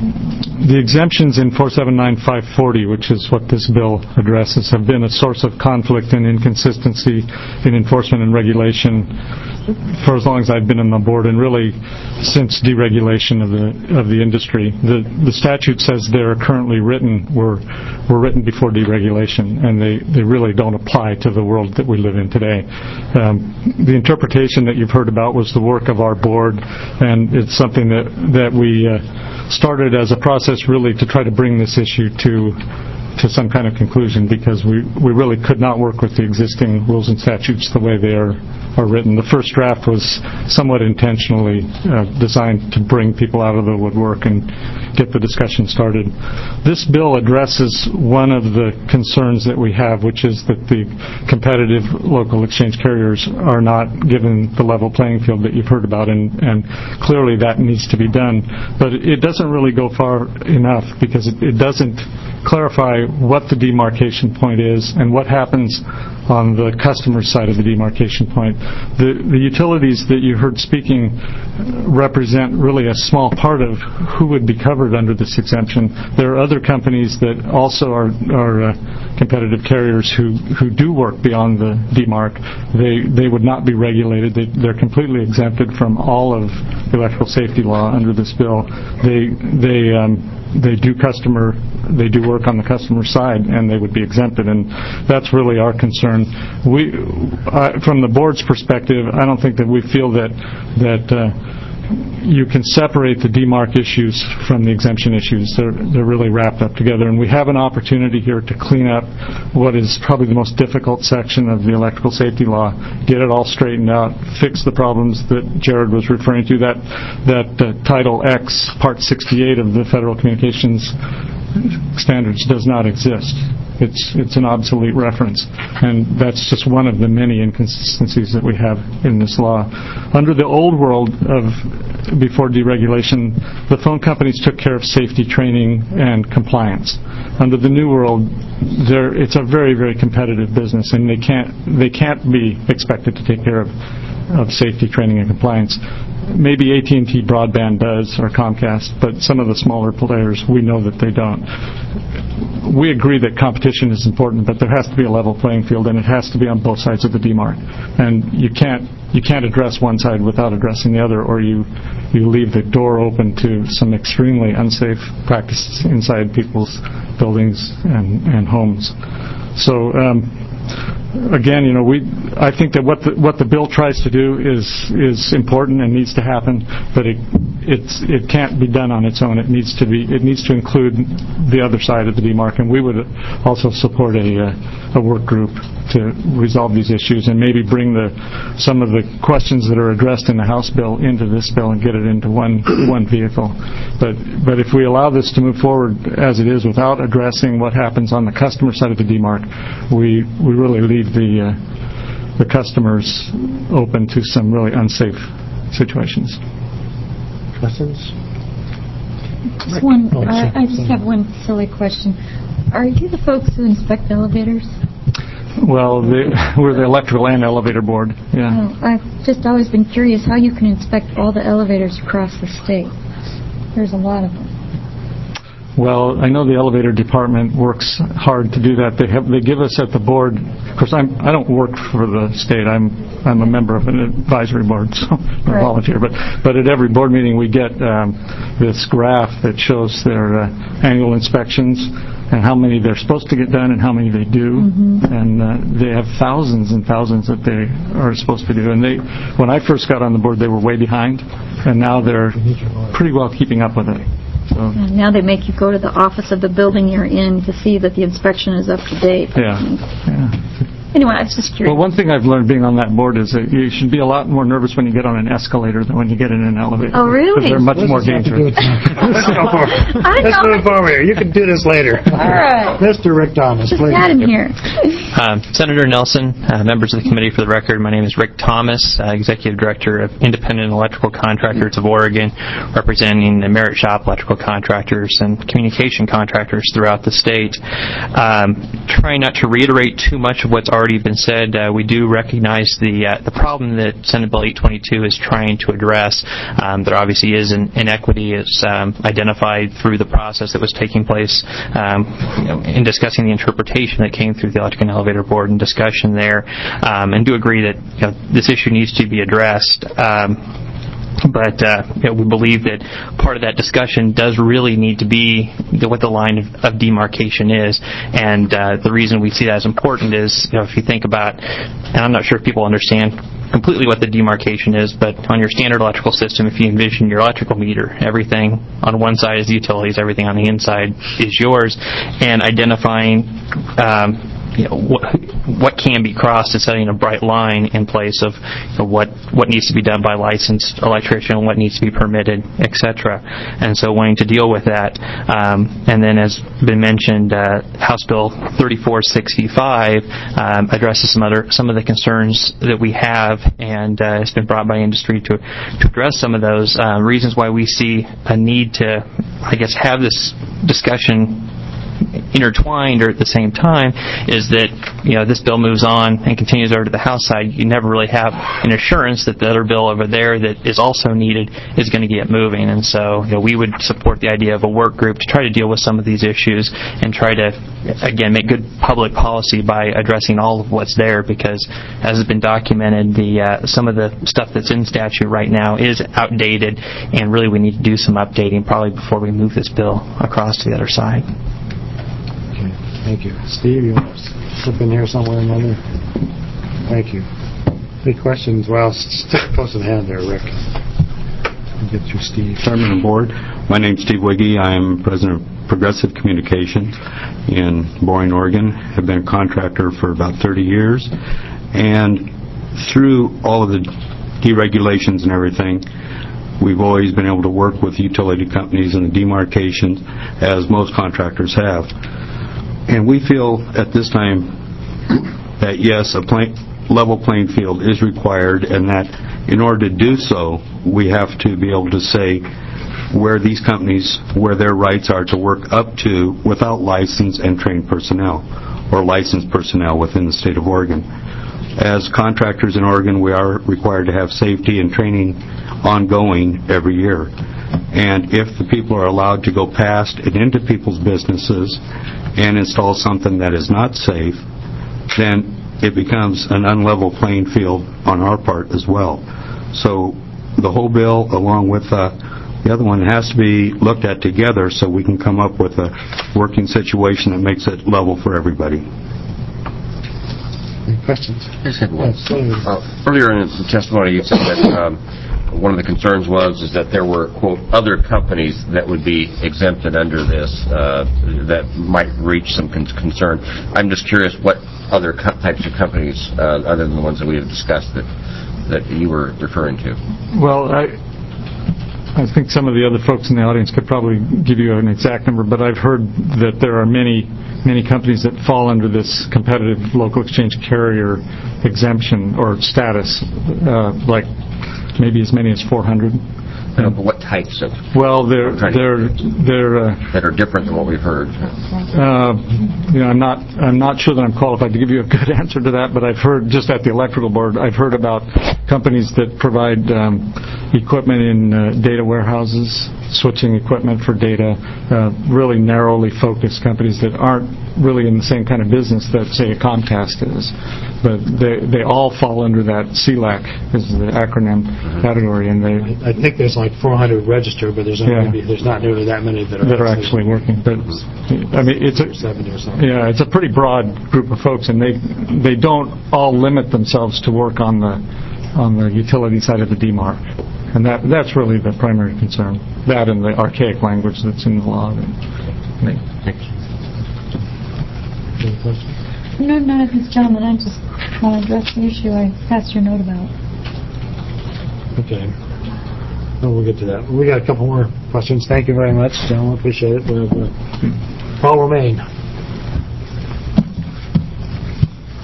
the exemptions in four seven nine five forty, which is what this bill addresses, have been a source of conflict and inconsistency in enforcement and regulation for as long as I've been on the board, and really since deregulation of the of the industry. The the statute says they're currently written were were written before deregulation, and they, they really don't apply to the world that we live in today. Um, the interpretation that you've heard about was the work of our board, and it's something that that we uh, started as a process really to try to bring this issue to to some kind of conclusion, because we, we really could not work with the existing rules and statutes the way they are, are written. The first draft was somewhat intentionally uh, designed to bring people out of the woodwork and get the discussion started. This bill addresses one of the concerns that we have, which is that the competitive local exchange carriers are not given the level playing field that you've heard about, and, and clearly that needs to be done. But it doesn't really go far enough, because it, it doesn't clarify what the demarcation point is and what happens on the customer side of the demarcation point. The, the utilities that you heard speaking represent really a small part of who would be covered under this exemption. There are other companies that also are, are uh, competitive carriers who, who do work beyond the demarc. They, they would not be regulated. They, they're completely exempted from all of the electrical safety law under this bill. They, they, um, they do customer, they do work on the customer side, and they would be exempted, and that's really our concern. We, uh, from the board's perspective, I don't think that we feel that that uh, you can separate the demarc issues from the exemption issues. They're they're really wrapped up together, and we have an opportunity here to clean up what is probably the most difficult section of the electrical safety law, get it all straightened out, fix the problems that Jared was referring to. That that uh, Title X, Part sixty-eight of the Federal Communications Standards does not exist. It's it's an obsolete reference, and that's just one of the many inconsistencies that we have in this law. Under the old world of before deregulation, the phone companies took care of safety training and compliance. Under the new world, there it's a very very competitive business, and they can't they can't be expected to take care of of safety training and compliance. Maybe A T and T Broadband does, or Comcast, but some of the smaller players, we know that they don't. We agree that competition is important, but there has to be a level playing field, and it has to be on both sides of the demarc. And you can't you can't address one side without addressing the other, or you you leave the door open to some extremely unsafe practices inside people's buildings and, and homes. So. Um, Again, you know, we. I think that what the what the bill tries to do is is important and needs to happen, but it it's it can't be done on its own. It needs to be it needs to include the other side of the demarc, and we would also support a uh, a work group to resolve these issues and maybe bring the some of the questions that are addressed in the House bill into this bill and get it into one one vehicle. But but if we allow this to move forward as it is without addressing what happens on the customer side of the demarc, we we really leave the uh, the customers open to some really unsafe situations. Questions? Just one, I, I just have one silly question. Are you the folks who inspect elevators? Well, the, we're the electrical and elevator board. Yeah. Oh, I've just always been curious how you can inspect all the elevators across the state. There's a lot of them. Well, I know the elevator department works hard to do that. They have they give us at the board. Of course, I'm I don't work for the state. I'm I'm a member of an advisory board, so I'm a volunteer. But but at every board meeting we get um, this graph that shows their uh, annual inspections and how many they're supposed to get done and how many they do. Mm-hmm. And uh, they have thousands and thousands that they are supposed to do. And they when I first got on the board, they were way behind, and now they're pretty well keeping up with it. So. And now they make you go to the office of the building you're in to see that the inspection is up to date. Yeah. yeah. Anyway, I was just curious. Well, one thing I've learned being on that board is that you should be a lot more nervous when you get on an escalator than when you get in an elevator. Oh, really? Because they're much more dangerous. Let's go forward. Let's move forward here. You can do this later. All right. Mister Rick Thomas, Just please. got him here. Um, Senator Nelson, uh, members of the committee, for the record, my name is Rick Thomas, uh, Executive Director of Independent Electrical Contractors of Oregon, representing the merit shop electrical contractors and communication contractors throughout the state. Um, trying not to reiterate too much of what's already been said, uh, we do recognize the uh, the problem that Senate Bill eight twenty-two is trying to address. Um, there obviously is an inequity as um, identified through the process that was taking place um, you know, in discussing the interpretation that came through the Electric and Elevator Board and discussion there, um, and do agree that you know, this issue needs to be addressed. Um, But uh, you know, we believe that part of that discussion does really need to be the, what the line of, of demarcation is. And uh, the reason we see that as important is, you know, if you think about, and I'm not sure if people understand completely what the demarcation is, but on your standard electrical system, if you envision your electrical meter, everything on one side is the utilities, everything on the inside is yours, and identifying um, you know, what, what can be crossed and setting a bright line in place of you know, what what needs to be done by licensed electrician, what needs to be permitted, et cetera. And so wanting to deal with that. Um, and then, as been mentioned, uh, House Bill thirty-four sixty-five um, addresses some other some of the concerns that we have, and uh, it's been brought by industry to to address some of those uh, reasons why we see a need to, I guess, have this discussion intertwined or at the same time is that, you know, this bill moves on and continues over to the House side. You never really have an assurance that the other bill over there that is also needed is going to get moving. And so, you know, we would support the idea of a work group to try to deal with some of these issues and try to, again, make good public policy by addressing all of what's there, because as has been documented, the uh, some of the stuff that's in statute right now is outdated, and really we need to do some updating probably before we move this bill across to the other side. Thank you. Steve, you want to slip in here somewhere or another? Thank you. Any questions? Well, stick close to the hand there, Rick. We'll get through Steve. Chairman and Board, my name's Steve Wiggy. I am President of Progressive Communications in Boring, Oregon. I've been a contractor for about thirty years. And through all of the deregulations and everything, we've always been able to work with utility companies and the demarcations, as most contractors have. And we feel at this time that, yes, a plain, level playing field is required, and that in order to do so, we have to be able to say where these companies, where their rights are to work up to without licensed and trained personnel, or licensed personnel within the state of Oregon. As contractors in Oregon, we are required to have safety and training ongoing every year. And if the people are allowed to go past and into people's businesses and install something that is not safe, then it becomes an unlevel playing field on our part as well. So the whole bill, along with uh, the other one, has to be looked at together so we can come up with a working situation that makes it level for everybody. Any questions? I just had one. Uh, earlier in the testimony, you said that um, one of the concerns was is that there were, quote, other companies that would be exempted under this uh, that might reach some con- concern. I'm just curious what other co- types of companies, uh, other than the ones that we have discussed, that that you were referring to. Well, I I think some of the other folks in the audience could probably give you an exact number, but I've heard that there are many many companies that fall under this competitive local exchange carrier exemption or status, uh, like maybe as many as four hundred. No, but what types of? Well, they're they're they're uh, that are different than what we've heard. Uh, you know, I'm not I'm not sure that I'm qualified to give you a good answer to that, but I've heard just at the electrical board, I've heard about companies that provide um, equipment in uh, data warehouses, switching equipment for data, uh, really narrowly focused companies that aren't really in the same kind of business that, say, a Comcast is. But they they all fall under that C LAC, is the acronym mm-hmm. category, and they. I think there's like four hundred registered, but there's not yeah. maybe, there's not nearly that many that are that are actually, actually working. But I mean, it's a yeah, it's a pretty broad group of folks, and they they don't all limit themselves to work on the on the utility side of the D MARC, and that that's really the primary concern. That and the archaic language that's in the law. Thank you. Any questions? No, none of these gentlemen. I just want to address the issue I passed your note about. Okay. Well, we'll get to that. We got a couple more questions. Thank you very much, gentlemen. Appreciate it. We have uh, Paul Romaine.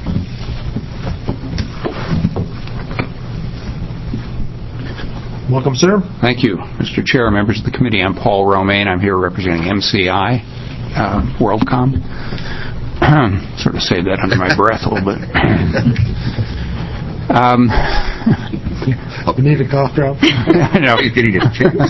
Welcome, sir. Thank you, Mister Chair, members of the committee. I'm Paul Romaine. I'm here representing M C I, uh, WorldCom. Sort of say that under my breath a little bit. um, you need a cough drop? No, you need a chance.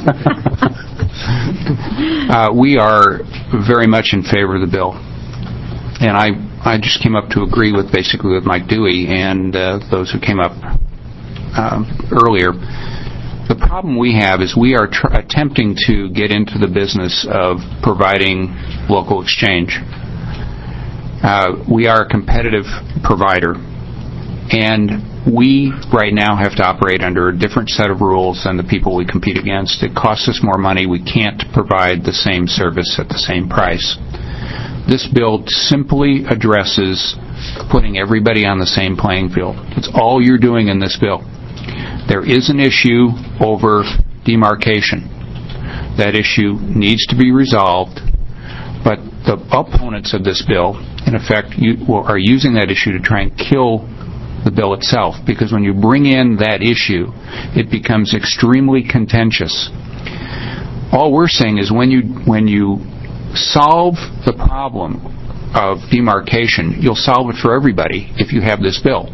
uh, we are very much in favor of the bill, and I I just came up to agree with basically with Mike Dewey and uh, those who came up uh, earlier. The problem we have is we are tr- attempting to get into the business of providing local exchange. Uh, we are a competitive provider, and we right now have to operate under a different set of rules than the people we compete against. It costs us more money. We can't provide the same service at the same price. This bill simply addresses putting everybody on the same playing field. That's all you're doing in this bill. There is an issue over demarcation. That issue needs to be resolved, but the opponents of this bill, in effect, you, well, are using that issue to try and kill the bill itself, because when you bring in that issue, it becomes extremely contentious. All we're saying is when you when you solve the problem of demarcation, you'll solve it for everybody if you have this bill.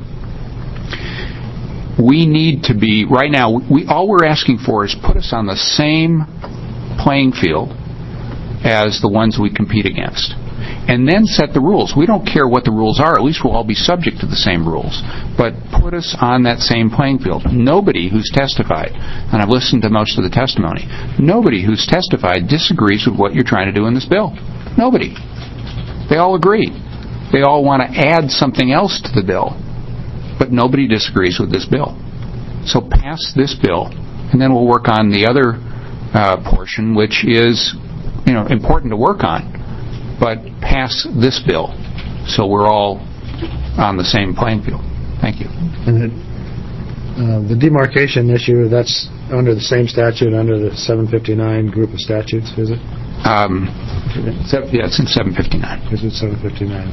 We need to be, right now, we all we're asking for is put us on the same playing field as the ones we compete against. And then set the rules. We don't care what the rules are. At least we'll all be subject to the same rules. But put us on that same playing field. Nobody who's testified, and I've listened to most of the testimony, nobody who's testified disagrees with what you're trying to do in this bill. Nobody. They all agree. They all want to add something else to the bill. But nobody disagrees with this bill. So pass this bill, and then we'll work on the other uh, portion, which is, you know, important to work on. But pass this bill, so we're all on the same playing field. Thank you. And it, uh, the demarcation issue, that's under the same statute, under the seven fifty-nine group of statutes, is it? Um, yeah, it's in seven fifty-nine. Is it seven fifty-nine?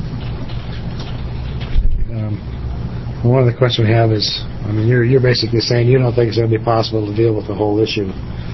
Um, one of the questions we have is, I mean, you're you're basically saying you don't think it's going to be possible to deal with the whole issue,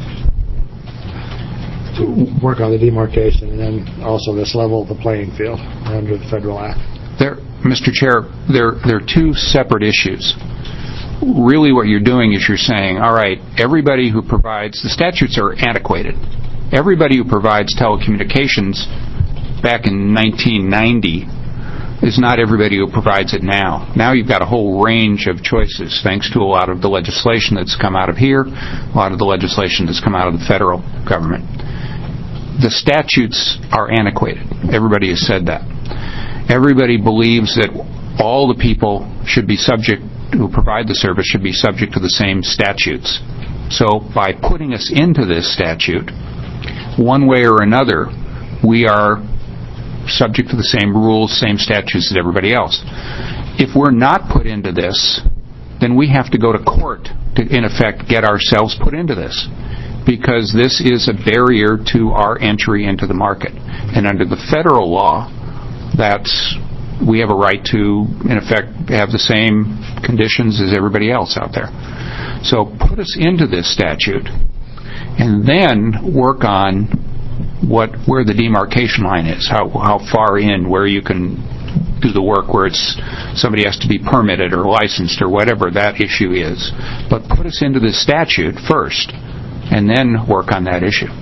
to work on the demarcation, and then also this level of the playing field under the federal act. There, Mister Chair, there there are two separate issues. Really what you're doing is you're saying, all right, everybody who provides, the statutes are antiquated. Everybody who provides telecommunications back in nineteen ninety is not everybody who provides it now. Now you've got a whole range of choices, thanks to a lot of the legislation that's come out of here, a lot of the legislation that's come out of the federal government. The statutes are antiquated. Everybody has said that. Everybody believes that all the people should be subject, who provide the service, should be subject to the same statutes. So by putting us into this statute, one way or another, we are subject to the same rules, same statutes as everybody else. If we're not put into this, then we have to go to court to, in effect, get ourselves put into this, because this is a barrier to our entry into the market. And under the federal law, that's, we have a right to, in effect, have the same conditions as everybody else out there. So put us into this statute, and then work on what where the demarcation line is, how how far in, where you can do the work, where it's somebody has to be permitted or licensed or whatever that issue is. But put us into this statute first, and then work on that issue.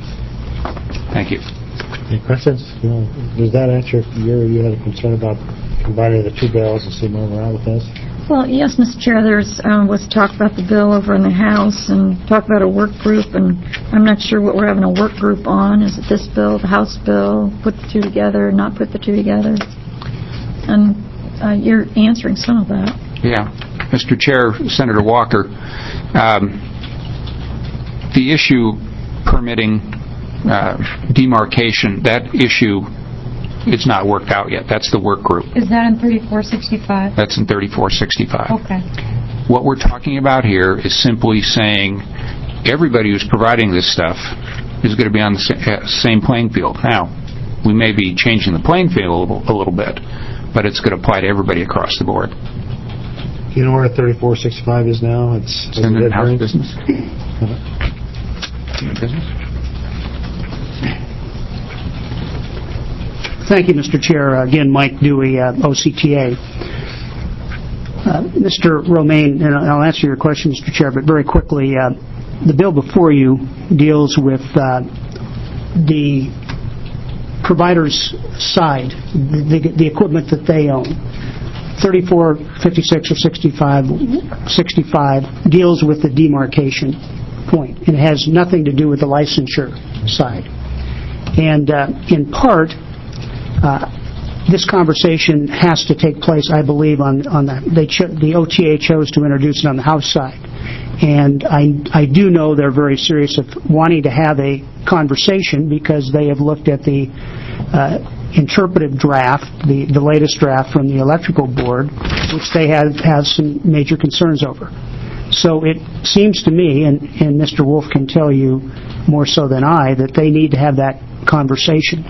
Thank you. Any questions? You know, does that answer your, you had a concern about combining the two bills and seeing where we're at with this? Well, yes, Mister Chair, there's um, was talk about the bill over in the House and talk about a work group, and I'm not sure what we're having a work group on. Is it this bill, the House bill, put the two together, not put the two together? And uh, you're answering some of that. Yeah. Mister Chair, Senator Walker, um, the issue permitting uh, demarcation, that issue is not worked out yet. That's the work group. Is that in thirty-four sixty-five? That's in thirty-four sixty-five. Okay. What we're talking about here is simply saying everybody who's providing this stuff is going to be on the same playing field. Now, we may be changing the playing field a little, a little bit, but it's going to apply to everybody across the board. You know where thirty-four sixty-five is now? It's, It's in the house business. business. Thank you, Mister Chair. Uh, Again, Mike Dewey, uh, O C T A. Uh, Mister Romaine, and I'll answer your question, Mister Chair, but very quickly, uh, the bill before you deals with uh, the provider's side, the, the equipment that they own. thirty-four fifty-six or sixty-five, sixty-five deals with the demarcation point, and it has nothing to do with the licensure side. And uh, in part, uh, this conversation has to take place, I believe, on on the they cho- the O T A chose to introduce it on the House side, and I I do know they're very serious of wanting to have a conversation because they have looked at the uh, interpretive draft, the the latest draft from the electrical board, which they have have some major concerns over. So it seems to me, and and Mister Wolf can tell you more so than I, that they need to have that conversation.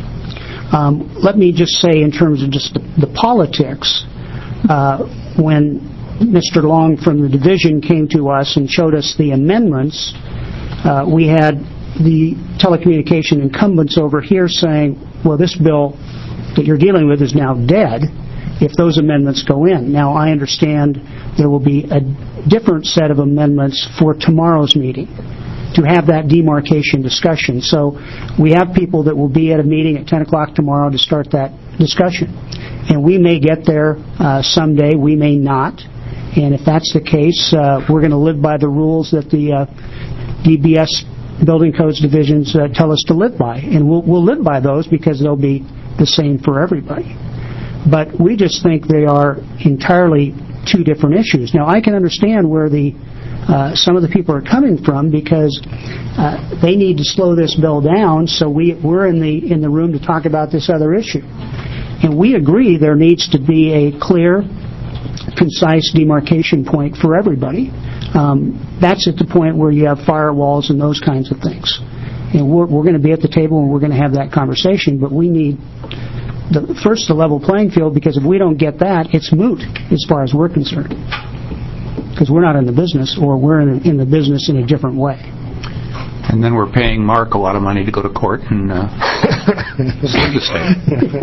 Um, let me just say, in terms of just the, the politics, uh, when Mister Long from the division came to us and showed us the amendments, uh, we had the telecommunication incumbents over here saying, well, this bill that you're dealing with is now dead if those amendments go in. Now, I understand there will be a different set of amendments for tomorrow's meeting to have that demarcation discussion. So we have people that will be at a meeting at ten o'clock tomorrow to start that discussion. And we may get there uh, someday, we may not. And if that's the case, uh, we're going to live by the rules that the uh, D B S Building Codes divisions uh, tell us to live by. And we'll, we'll live by those because they'll be the same for everybody. But we just think they are entirely two different issues. Now, I can understand where the Uh, some of the people are coming from because uh, they need to slow this bill down, so we, we're in the in the room to talk about this other issue. And we agree there needs to be a clear, concise demarcation point for everybody. Um, that's at the point where you have firewalls and those kinds of things. And we're, we're going to be at the table and we're going to have that conversation, but we need the, first the level playing field, because if we don't get that, it's moot as far as we're concerned. Because we're not in the business, or we're in, in the business in a different way. And then we're paying Mark a lot of money to go to court and uh, sue the state.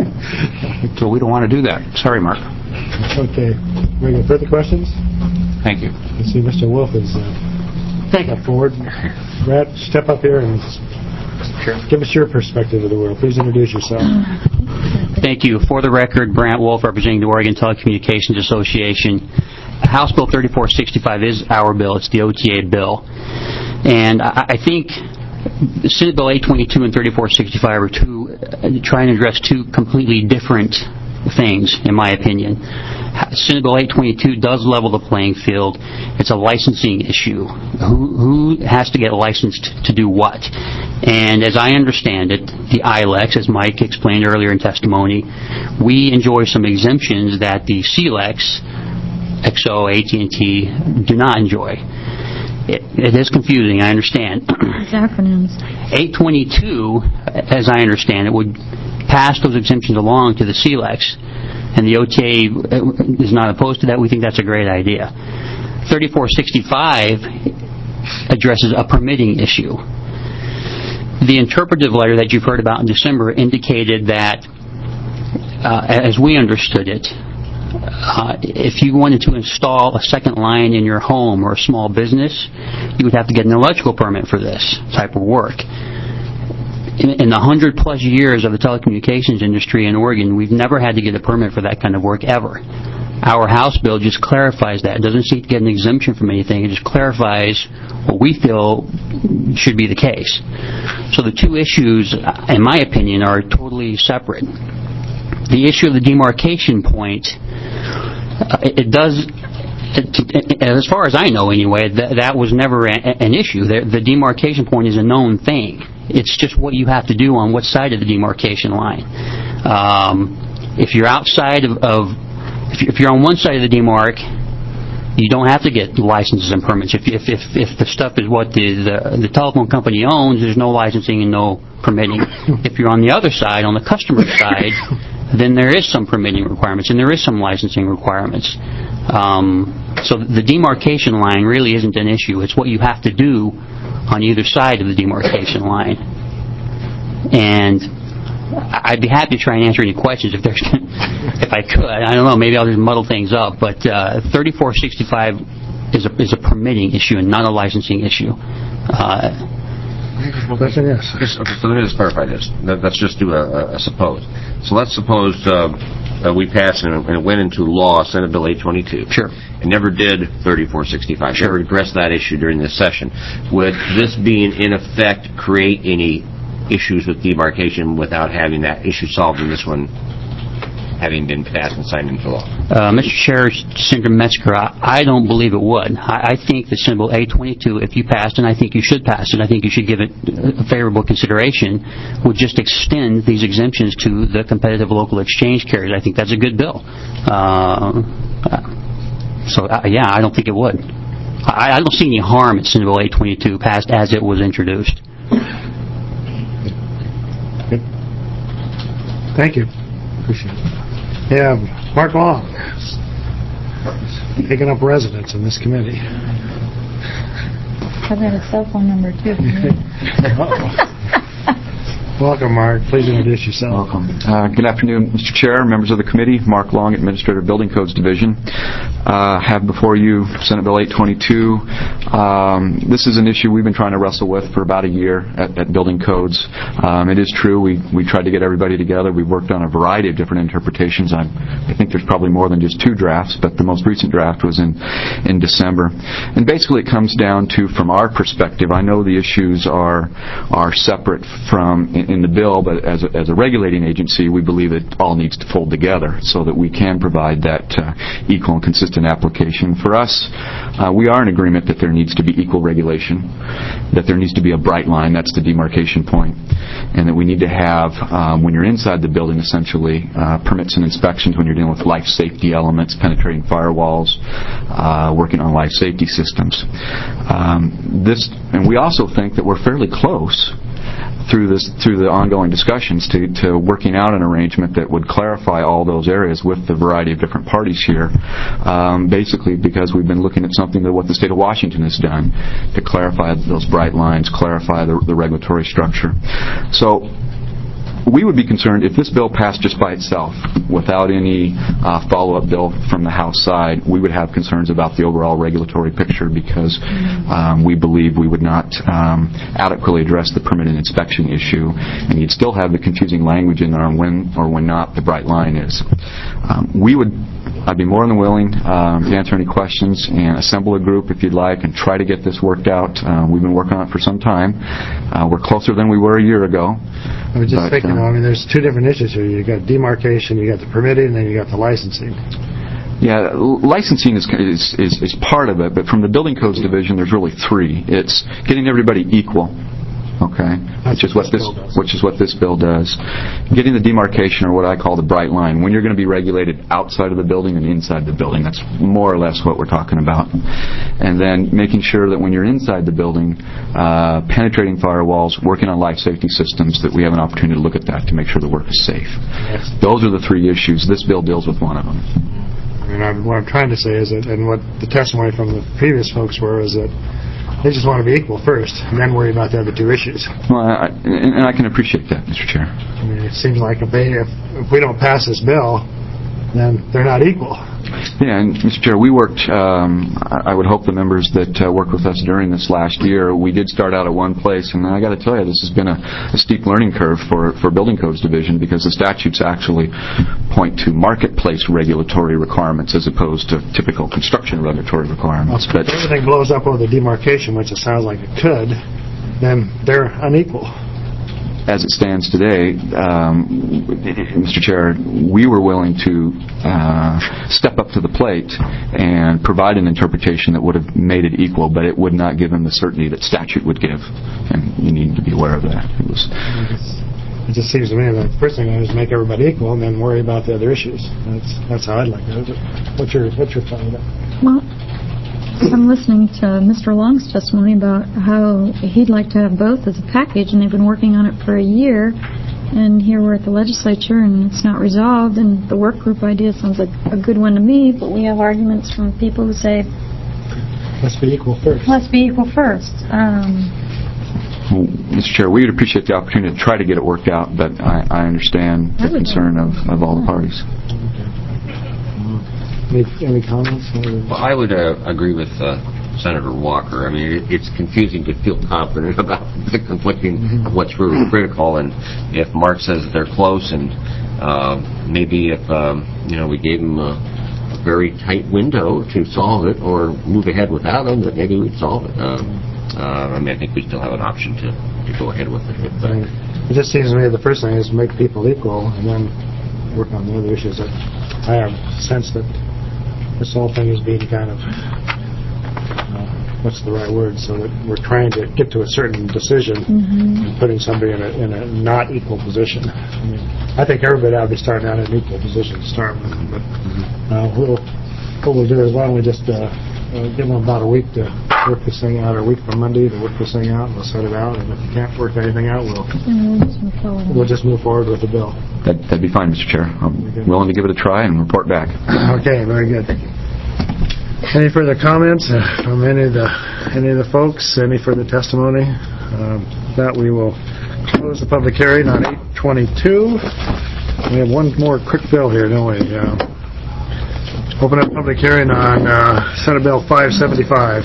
So we don't want to do that. Sorry, Mark. Okay. Any further questions? Thank you. I see Mister Wolf is uh, Thank up forward. Brad, step up here and sure. give us your perspective of the world. Please introduce yourself. Thank you. For the record, Brant Wolf, representing the Oregon Telecommunications Association. House Bill thirty-four sixty-five is our bill. It's the O T A bill. And I, I think Senate Bill eight twenty-two and thirty-four sixty-five are two, uh, trying to address two completely different things, in my opinion. Senate Bill eight twenty-two does level the playing field. It's a licensing issue. Who, who has to get licensed to do what? And as I understand it, the I L E X, as Mike explained earlier in testimony, we enjoy some exemptions that the C L E X, X O, A T and T do not enjoy. It, it is confusing, I understand. It's acronyms. eight twenty-two, as I understand it, would pass those exemptions along to the C L E X, and the O T A is not opposed to that. We think that's a great idea. thirty-four sixty-five addresses a permitting issue. The interpretive letter that you've heard about in December indicated that, uh, as we understood it, Uh, if you wanted to install a second line in your home or a small business, you would have to get an electrical permit for this type of work. In, in the hundred plus years of the telecommunications industry in Oregon, we've never had to get a permit for that kind of work ever. Our House bill just clarifies that. It doesn't seek to get an exemption from anything. It just clarifies what we feel should be the case. So the two issues, in my opinion, are totally separate. The issue of the demarcation point, uh, it, it does, it, it, as far as I know anyway, th- that was never a, an issue. The, the demarcation point is a known thing. It's just what you have to do on what side of the demarcation line. Um, if you're outside of, of if, you, if you're on one side of the demarc, you don't have to get licenses and permits. If if if, if the stuff is what the, the the telephone company owns, there's no licensing and no permitting. If you're on the other side, on the customer side, then there is some permitting requirements and there is some licensing requirements. Um, so the demarcation line really isn't an issue. It's what you have to do on either side of the demarcation line. And I'd be happy to try and answer any questions if there's, if I could. I don't know. Maybe I'll just muddle things up. But uh, thirty-four sixty-five is a is a permitting issue and not a licensing issue. Uh, Question, yes. Just, okay, so let me just clarify this. Let- Let's just do a, a suppose. So let's suppose uh, uh, we passed and it went into law, Senate Bill eight twenty-two. Sure. And never did thirty-four sixty-five. Sure. Never addressed that issue during this session. Would this being in effect create any issues with demarcation without having that issue solved in this one having been passed and signed into law? Uh, Mister Chair, Senator Metzger, I, I don't believe it would. I, I think that Senate Bill eight twenty-two, if you passed, and I think you should pass it, I think you should give it a favorable consideration, would just extend these exemptions to the competitive local exchange carriers. I think that's a good bill. Uh, so, uh, yeah, I don't think it would. I, I don't see any harm in Senate Bill eight twenty-two passed as it was introduced. Thank you. Appreciate it. Yeah, Mark Long, taking up residence in this committee. I've got a cell phone number, too. Welcome, Mark. Please introduce yourself. Welcome. Uh, good afternoon, Mister Chair, members of the committee. Mark Long, Administrator of Building Codes Division. Uh, have before you Senate Bill eight twenty-two. Um, this is an issue we've been trying to wrestle with for about a year at, at Building Codes. Um, it is true, we, we tried to get everybody together. We worked on a variety of different interpretations. I, I think there's probably more than just two drafts, but the most recent draft was in, in December. And basically it comes down to, from our perspective, I know the issues are, are separate from in, in the bill, but as a, as a regulating agency, we believe it all needs to fold together so that we can provide that uh, equal and consistent application. For us, uh, we are in agreement that there needs to be equal regulation, that there needs to be a bright line, that's the demarcation point, and that we need to have, um, when you're inside the building, essentially, uh, permits and inspections when you're dealing with life safety elements, penetrating firewalls, uh, working on life safety systems. Um, this, and we also think that we're fairly close through this through the ongoing discussions to, to working out an arrangement that would clarify all those areas with the variety of different parties here, um, basically because we've been looking at something that what the state of Washington has done to clarify those bright lines, clarify the, the regulatory structure. So we would be concerned if this bill passed just by itself without any uh, follow-up bill from the House side. We would have concerns about the overall regulatory picture because um, we believe we would not um, adequately address the permit and inspection issue, and you'd still have the confusing language in there on when or when not the bright line is. Um, we would I'd be more than willing um, to answer any questions and assemble a group if you'd like and try to get this worked out. Uh, we've been working on it for some time. Uh, we're closer than we were a year ago. I was just but, thinking, um, I mean, there's two different issues here. You got demarcation, you got the permitting, and then you got the licensing. Yeah, licensing is, is, is, is part of it, but from the Building Codes Division, there's really three. It's getting everybody equal. Okay, which is what this which is what this bill does. Getting the demarcation, or what I call the bright line, when you're going to be regulated outside of the building and inside the building. That's more or less what we're talking about. And then making sure that when you're inside the building, uh, penetrating firewalls, working on life safety systems, that we have an opportunity to look at that to make sure the work is safe. Yes. Those are the three issues. This bill deals with one of them. And I'm, what I'm trying to say is that, and what the testimony from the previous folks were, is that they just want to be equal first, and then worry about the other two issues. Well, I, and, and I can appreciate that, Mister Chair. I mean, it seems like if they, if, if we don't pass this bill, then they're not equal. Yeah, and Mister Chair, we worked, um, I would hope the members that uh, worked with us during this last year, we did start out at one place, and I got to tell you, this has been a, a steep learning curve for, for Building Codes Division, because the statutes actually point to marketplace regulatory requirements as opposed to typical construction regulatory requirements. Well, but if everything blows up over the demarcation, which it sounds like it could, then they're unequal. As it stands today, um, Mister Chair, we were willing to uh, step up to the plate and provide an interpretation that would have made it equal, but it would not give them the certainty that statute would give, and you need to be aware of that. It was. It just seems to me that the first thing I do is make everybody equal, and then worry about the other issues. That's that's how I'd like to do it. What's your what's your thought on that? Well, I'm listening to Mister Long's testimony about how he'd like to have both as a package, and they've been working on it for a year. and here we're at the legislature, and it's not resolved, and the work group idea sounds like a good one to me, but we have arguments from people who say, let's be equal first. Let's be equal first. Um, Well, Mister Chair, we would appreciate the opportunity to try to get it worked out, but I, I understand the concern of, of all the parties. Any, any comments? Well, I would uh, agree with uh, Senator Walker. I mean, it, it's confusing to feel confident about the conflicting mm-hmm. of what's really critical. And if Mark says that they're close, and uh, maybe if um, you know we gave them a, a very tight window to solve it or move ahead without them, that maybe we'd solve it. Um, uh, I mean, I think we still have an option to, to go ahead with it. If, uh, it just seems to me the first thing is to make people equal, and then work on the other issues. That I have a sense that this whole thing is being kind of, uh, what's the right word, so that we're trying to get to a certain decision mm-hmm. and putting somebody in a, in a not equal position. I mean, I think everybody ought to be starting out in an equal position to start with, but uh, we'll, what we'll do is why don't we just uh, uh, give them about a week to work this thing out, or a week from Monday to work this thing out, and we'll set it out, and if we can't work anything out, we'll, we'll, just, move forward. we'll just move forward with the bill. That, that'd be fine, Mister Chair. I'm willing to give it a try and report back. Okay, very good. Any further comments uh, from any of the any of the folks? Any further testimony? Um, that we will close the public hearing on eight twenty-two. We have one more quick bill here, don't we? Uh, open up public hearing on uh, Senate Bill five seventy-five.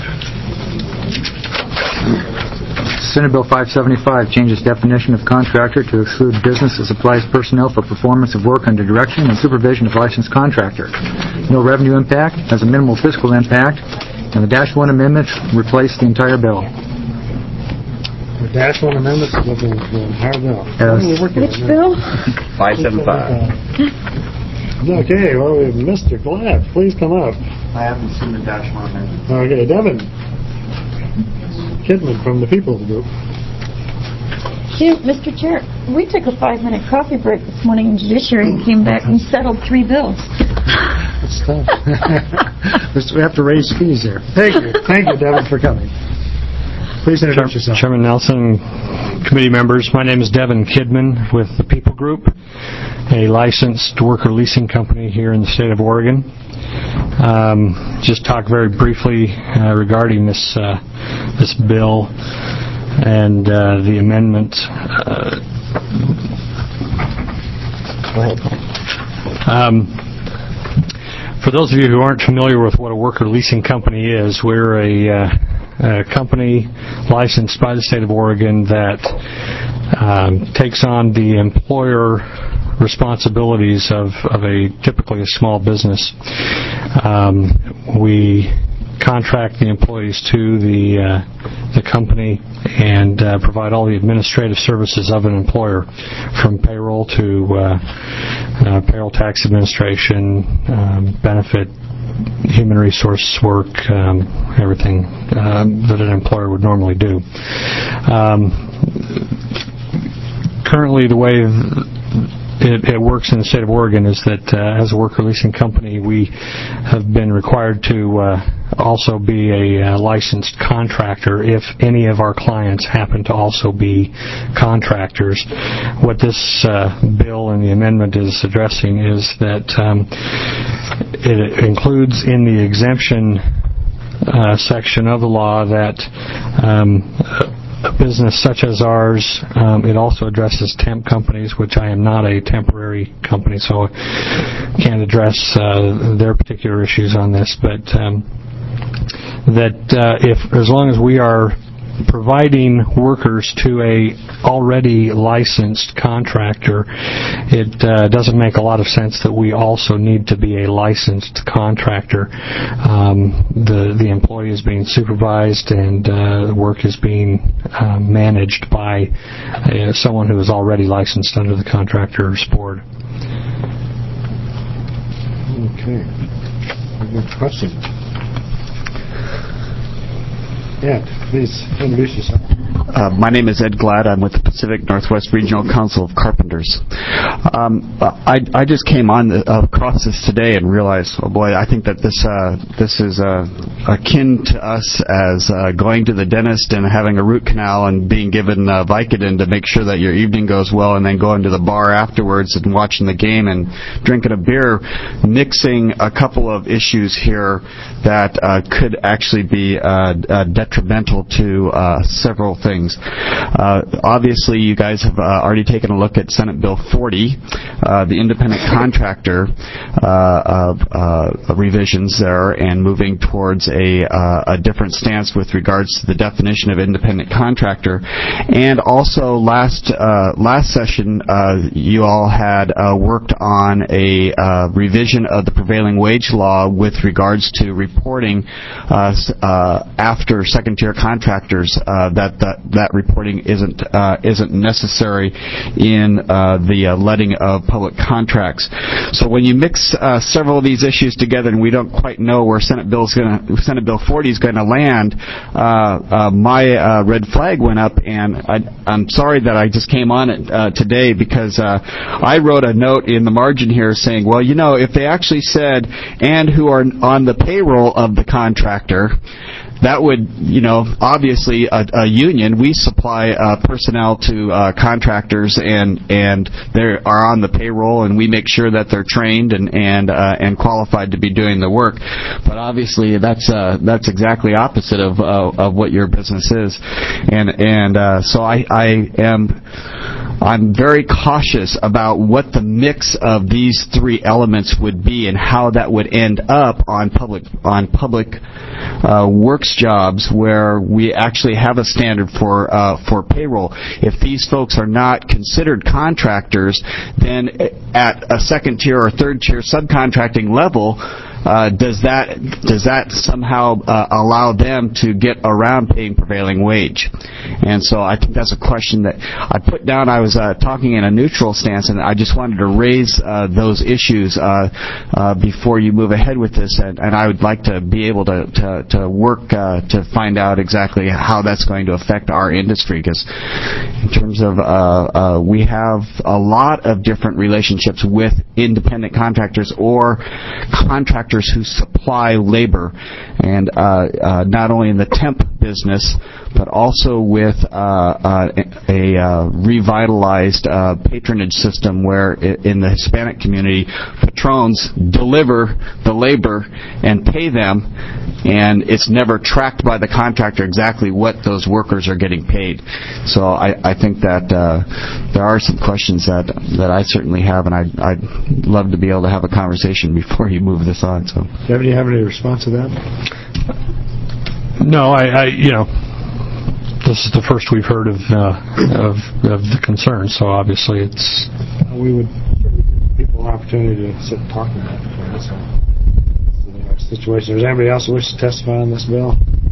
Senate Bill five seventy-five changes definition of contractor to exclude business that supplies personnel for performance of work under direction and supervision of licensed contractor. No revenue impact, has a minimal fiscal impact, and the Dash one amendments replace the entire bill. The Dash one amendments with the, the entire bill. Yes. Which bill? five seventy-five. Okay, well, we have Mister Glad. Please come up. I haven't seen the Dash one amendment. Okay, Devin Kidman from the People's Group. Shoot, Mister Chair, we took a five-minute coffee break this morning in Judiciary and came back and settled three bills. That's tough. We have to raise fees here. Thank you. Thank you, Devin, for coming. Please introduce yourself. Chairman Nelson, committee members, my name is Devin Kidman with the People Group, a licensed worker leasing company here in the state of Oregon. Um, just talk very briefly uh, regarding this uh, this bill and uh, the amendment. Uh, Go ahead. Um, for those of you who aren't familiar with what a worker leasing company is, we're a, uh, a company licensed by the state of Oregon that um, takes on the employer responsibilities of, of a typically a small business. Um, we contract the employees to the uh, the company and uh, provide all the administrative services of an employer, from payroll to uh, uh, payroll tax administration, um, benefit, human resource work, um, everything um, that an employer would normally do. Um, currently, the way It, it works in the state of Oregon is that uh, as a worker leasing company, we have been required to uh, also be a uh, licensed contractor if any of our clients happen to also be contractors. What this uh, bill and the amendment is addressing is that um, it includes in the exemption uh, section of the law that um, a business such as ours, um, it also addresses temp companies, which I am not a temporary company, so I can't address uh, their particular issues on this, but um, that uh, if, as long as we are providing workers to a already licensed contractor, it uh, doesn't make a lot of sense that we also need to be a licensed contractor. Um, the the employee is being supervised and uh, the work is being uh, managed by uh, someone who is already licensed under the contractor's board. Okay. Good question. Yeah, please introduce yourself. Uh, my name is Ed Glad. I'm with the Pacific Northwest Regional Council of Carpenters. Um, I, I just came on the, uh, across this today and realized, oh boy, I think that this uh, this is uh, akin to us as uh, going to the dentist and having a root canal and being given uh, Vicodin to make sure that your evening goes well, and then going to the bar afterwards and watching the game and drinking a beer, mixing a couple of issues here that uh, could actually be uh, uh, detrimental to uh, several things. Uh, obviously, you guys have uh, already taken a look at Senate Bill forty, uh, the independent contractor uh, uh, uh, revisions there, and moving towards a, uh, a different stance with regards to the definition of independent contractor. And also, last uh, last session, uh, you all had uh, worked on a uh, revision of the prevailing wage law with regards to reporting uh, uh, after second-tier contractors. Uh, that, that that reporting isn't uh, isn't necessary in uh, the uh, letting of public contracts. So when you mix uh, several of these issues together, and we don't quite know where Senate Bill is going to Senate Bill forty is going to land, uh, uh, my uh, red flag went up, and I, I'm sorry that I just came on it uh, today because uh, I wrote a note in the margin here saying, well, you know, if they actually said and who are on the payroll of the contractor, that would, you know, obviously a, a union, we supply uh, personnel to uh, contractors, and and they are on the payroll, and we make sure that they're trained and and uh, and qualified to be doing the work. But obviously, that's uh, that's exactly opposite of uh, of what your business is, and and uh, so I I am. I'm very cautious about what the mix of these three elements would be and how that would end up on public on public uh, works jobs where we actually have a standard for uh, for payroll. If these folks are not considered contractors, then at a second tier or third tier subcontracting level, Uh, does that does that somehow uh, allow them to get around paying prevailing wage? And so I think that's a question that I put down. I was uh, talking in a neutral stance, and I just wanted to raise uh, those issues uh, uh, before you move ahead with this. And, and I would like to be able to to, to work uh, to find out exactly how that's going to affect our industry. Because in terms of uh, uh, we have a lot of different relationships with independent contractors or contractors who supply labor, and uh, uh, not only in the temp business, but also with uh, uh, a uh, revitalized uh, patronage system where in the Hispanic community, patrons deliver the labor and pay them, and it's never tracked by the contractor exactly what those workers are getting paid. So I, I think that uh, there are some questions that that I certainly have, and I'd, I'd love to be able to have a conversation before you move this on. So, do you have any response to that? No, I, I you know, this is the first we've heard of uh, of, of the concern. So obviously, it's uh, we would give people an opportunity to sit and talk about it. So, the situation. Is there anybody else who wishes to testify on this bill?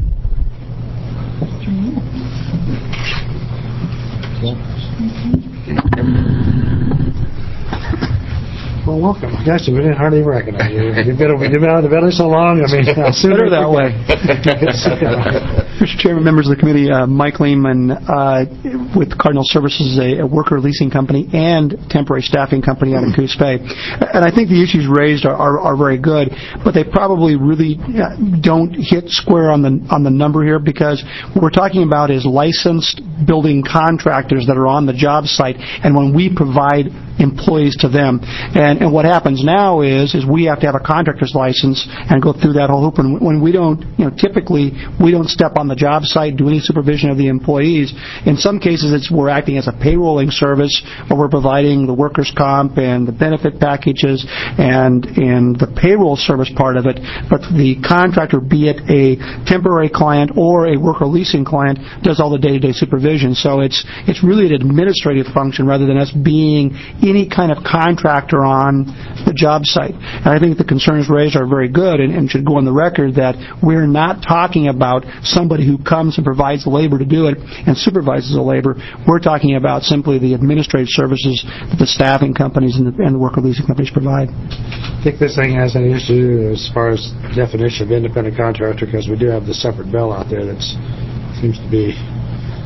Well, welcome. Gosh, we didn't hardly recognize you. You've been, you've been out of the building so long. I mean, better that way. Mister Chairman, members of the committee, uh, Mike Lehman uh, with Cardinal Services, a, a worker leasing company and temporary staffing company out of Coos Bay. And I think the issues raised are, are, are very good, but they probably really don't hit square on the on the number here, because what we're talking about is licensed building contractors that are on the job site, and when we provide employees to them. And, and what happens now is is we have to have a contractor's license and go through that whole hoop. And when we don't, you know, typically we don't step on the job site, do any supervision of the employees. In some cases, it's we're acting as a payrolling service, or we're providing the workers' comp and the benefit packages and and the payroll service part of it. But the contractor, be it a temporary client or a worker leasing client, does all the day-to-day supervision. So it's it's really an administrative function rather than us being any kind of contractor on the job site. And I think the concerns raised are very good and, and should go on the record that we're not talking about somebody who comes and provides the labor to do it and supervises the labor. We're talking about simply the administrative services that the staffing companies and the, and the worker leasing companies provide. I think this thing has any issue as far as definition of independent contractor, because we do have the separate bill out there that seems to be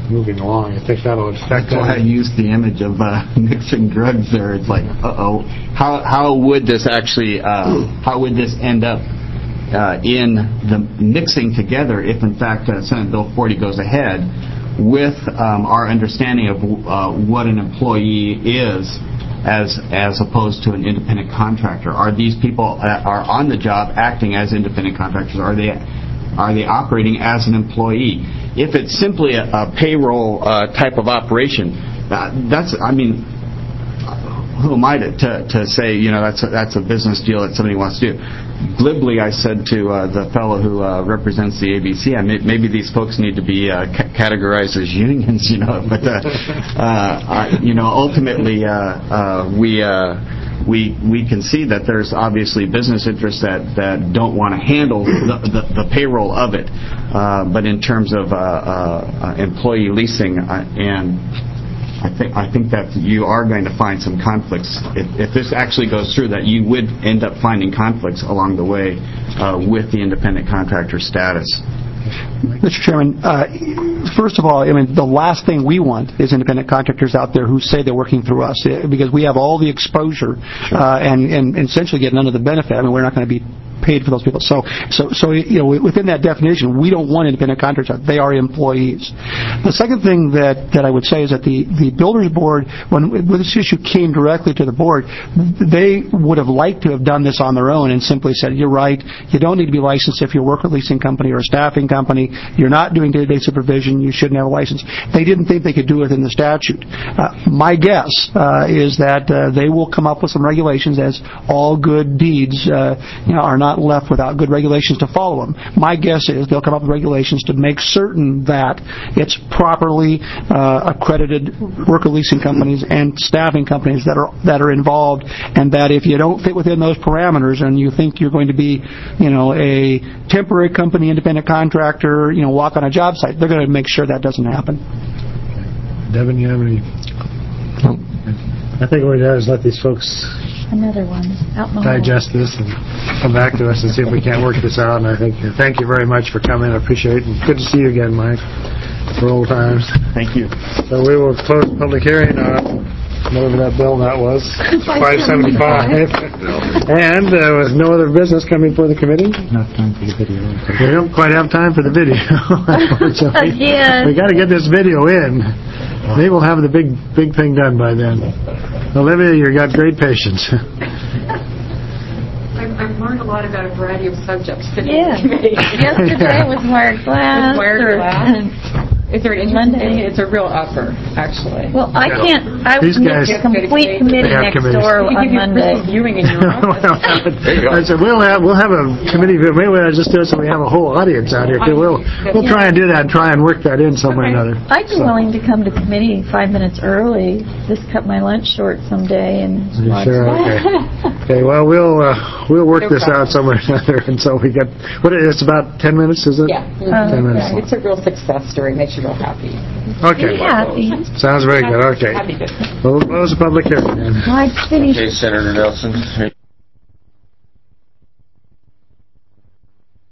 moving along. I think that'll affect That's why I that. used the image of uh, mixing drugs there. It's like, uh-oh, how how would this actually, uh, how would this end up uh, in the mixing together if, in fact, uh, Senate Bill forty goes ahead with um, our understanding of uh, what an employee is as as opposed to an independent contractor? Are these people uh, are on the job acting as independent contractors? Are they are they operating as an employee? If it's simply a, a payroll uh, type of operation, uh, that's I mean, who am I to, to to say you know that's a, that's a business deal that somebody wants to do? Glibly, I said to uh, the fellow who uh, represents the A B C, I may, maybe these folks need to be uh, ca- categorized as unions, you know. But uh, uh, I, you know, ultimately, uh, uh, we uh, we we can see that there's obviously business interests that, that don't want to handle the, the, the payroll of it. Uh, but in terms of uh, uh, employee leasing uh, and I think I think that you are going to find some conflicts. If, if this actually goes through, that you would end up finding conflicts along the way uh, with the independent contractor status. Mister Chairman, uh, first of all, I mean, the last thing we want is independent contractors out there who say they're working through us, because we have all the exposure uh, and, and essentially get none of the benefit. I mean, we're not going to be paid for those people. So, so, so you know, within that definition, we don't want independent contractors. They are employees. The second thing that, that I would say is that the, the Builders Board, when, when this issue came directly to the board, they would have liked to have done this on their own and simply said, you're right, you don't need to be licensed if you're a worker leasing company or a staffing company. You're not doing day-to-day supervision. You shouldn't have a license. They didn't think they could do it in the statute. Uh, my guess uh, is that uh, they will come up with some regulations, as all good deeds uh, you know, are not left without good regulations to follow them. My guess is they'll come up with regulations to make certain that it's properly uh, accredited worker leasing companies and staffing companies that are that are involved, and that if you don't fit within those parameters and you think you're going to be, you know, a temporary company, independent contractor, you know, walk on a job site, they're going to make sure that doesn't happen. Devin, you have any? I think what we do is let these folks Another one out in the digest this and come back to us and see if we can't work this out. And I think thank you very much for coming. I appreciate it. And good to see you again, Mike, for old times. Thank you. So we will close the public hearing on whatever that bill that was, five seventy-five. And there uh, was no other business coming for the committee. Enough time for the video. We don't quite have time for the video. Again. We got to get this video in. Maybe we'll have the big big thing done by then. Olivia, you got great patience. I've, I've learned a lot about a variety of subjects sitting Yeah. in the committee. Yesterday with Mark Glass. With Mark or- Glass. Is there an interest in Monday. it? It's a real upper, actually. Well, I Yeah. can't, I These was guys- a complete committee They have next committees. door We on give you Monday. Christmas viewing in your office. I said we'll have we'll have a committee. Maybe we'll just do it so we have a whole audience out here too. We'll we'll try and do that and try and work that in some way or another. I'd be willing to come to committee five minutes early, just cut my lunch short someday and You watch sure? that. Okay. Okay. Well, we'll uh, we'll work this out somewhere or another until we get. What it's about ten minutes, is it? Yeah. Ten minutes. Yeah, it's a real success story. Makes you real happy. Okay. Happy. Sounds very good. Okay. Happy good. We'll close the public hearing. I'd finish Okay, Senator Nelson.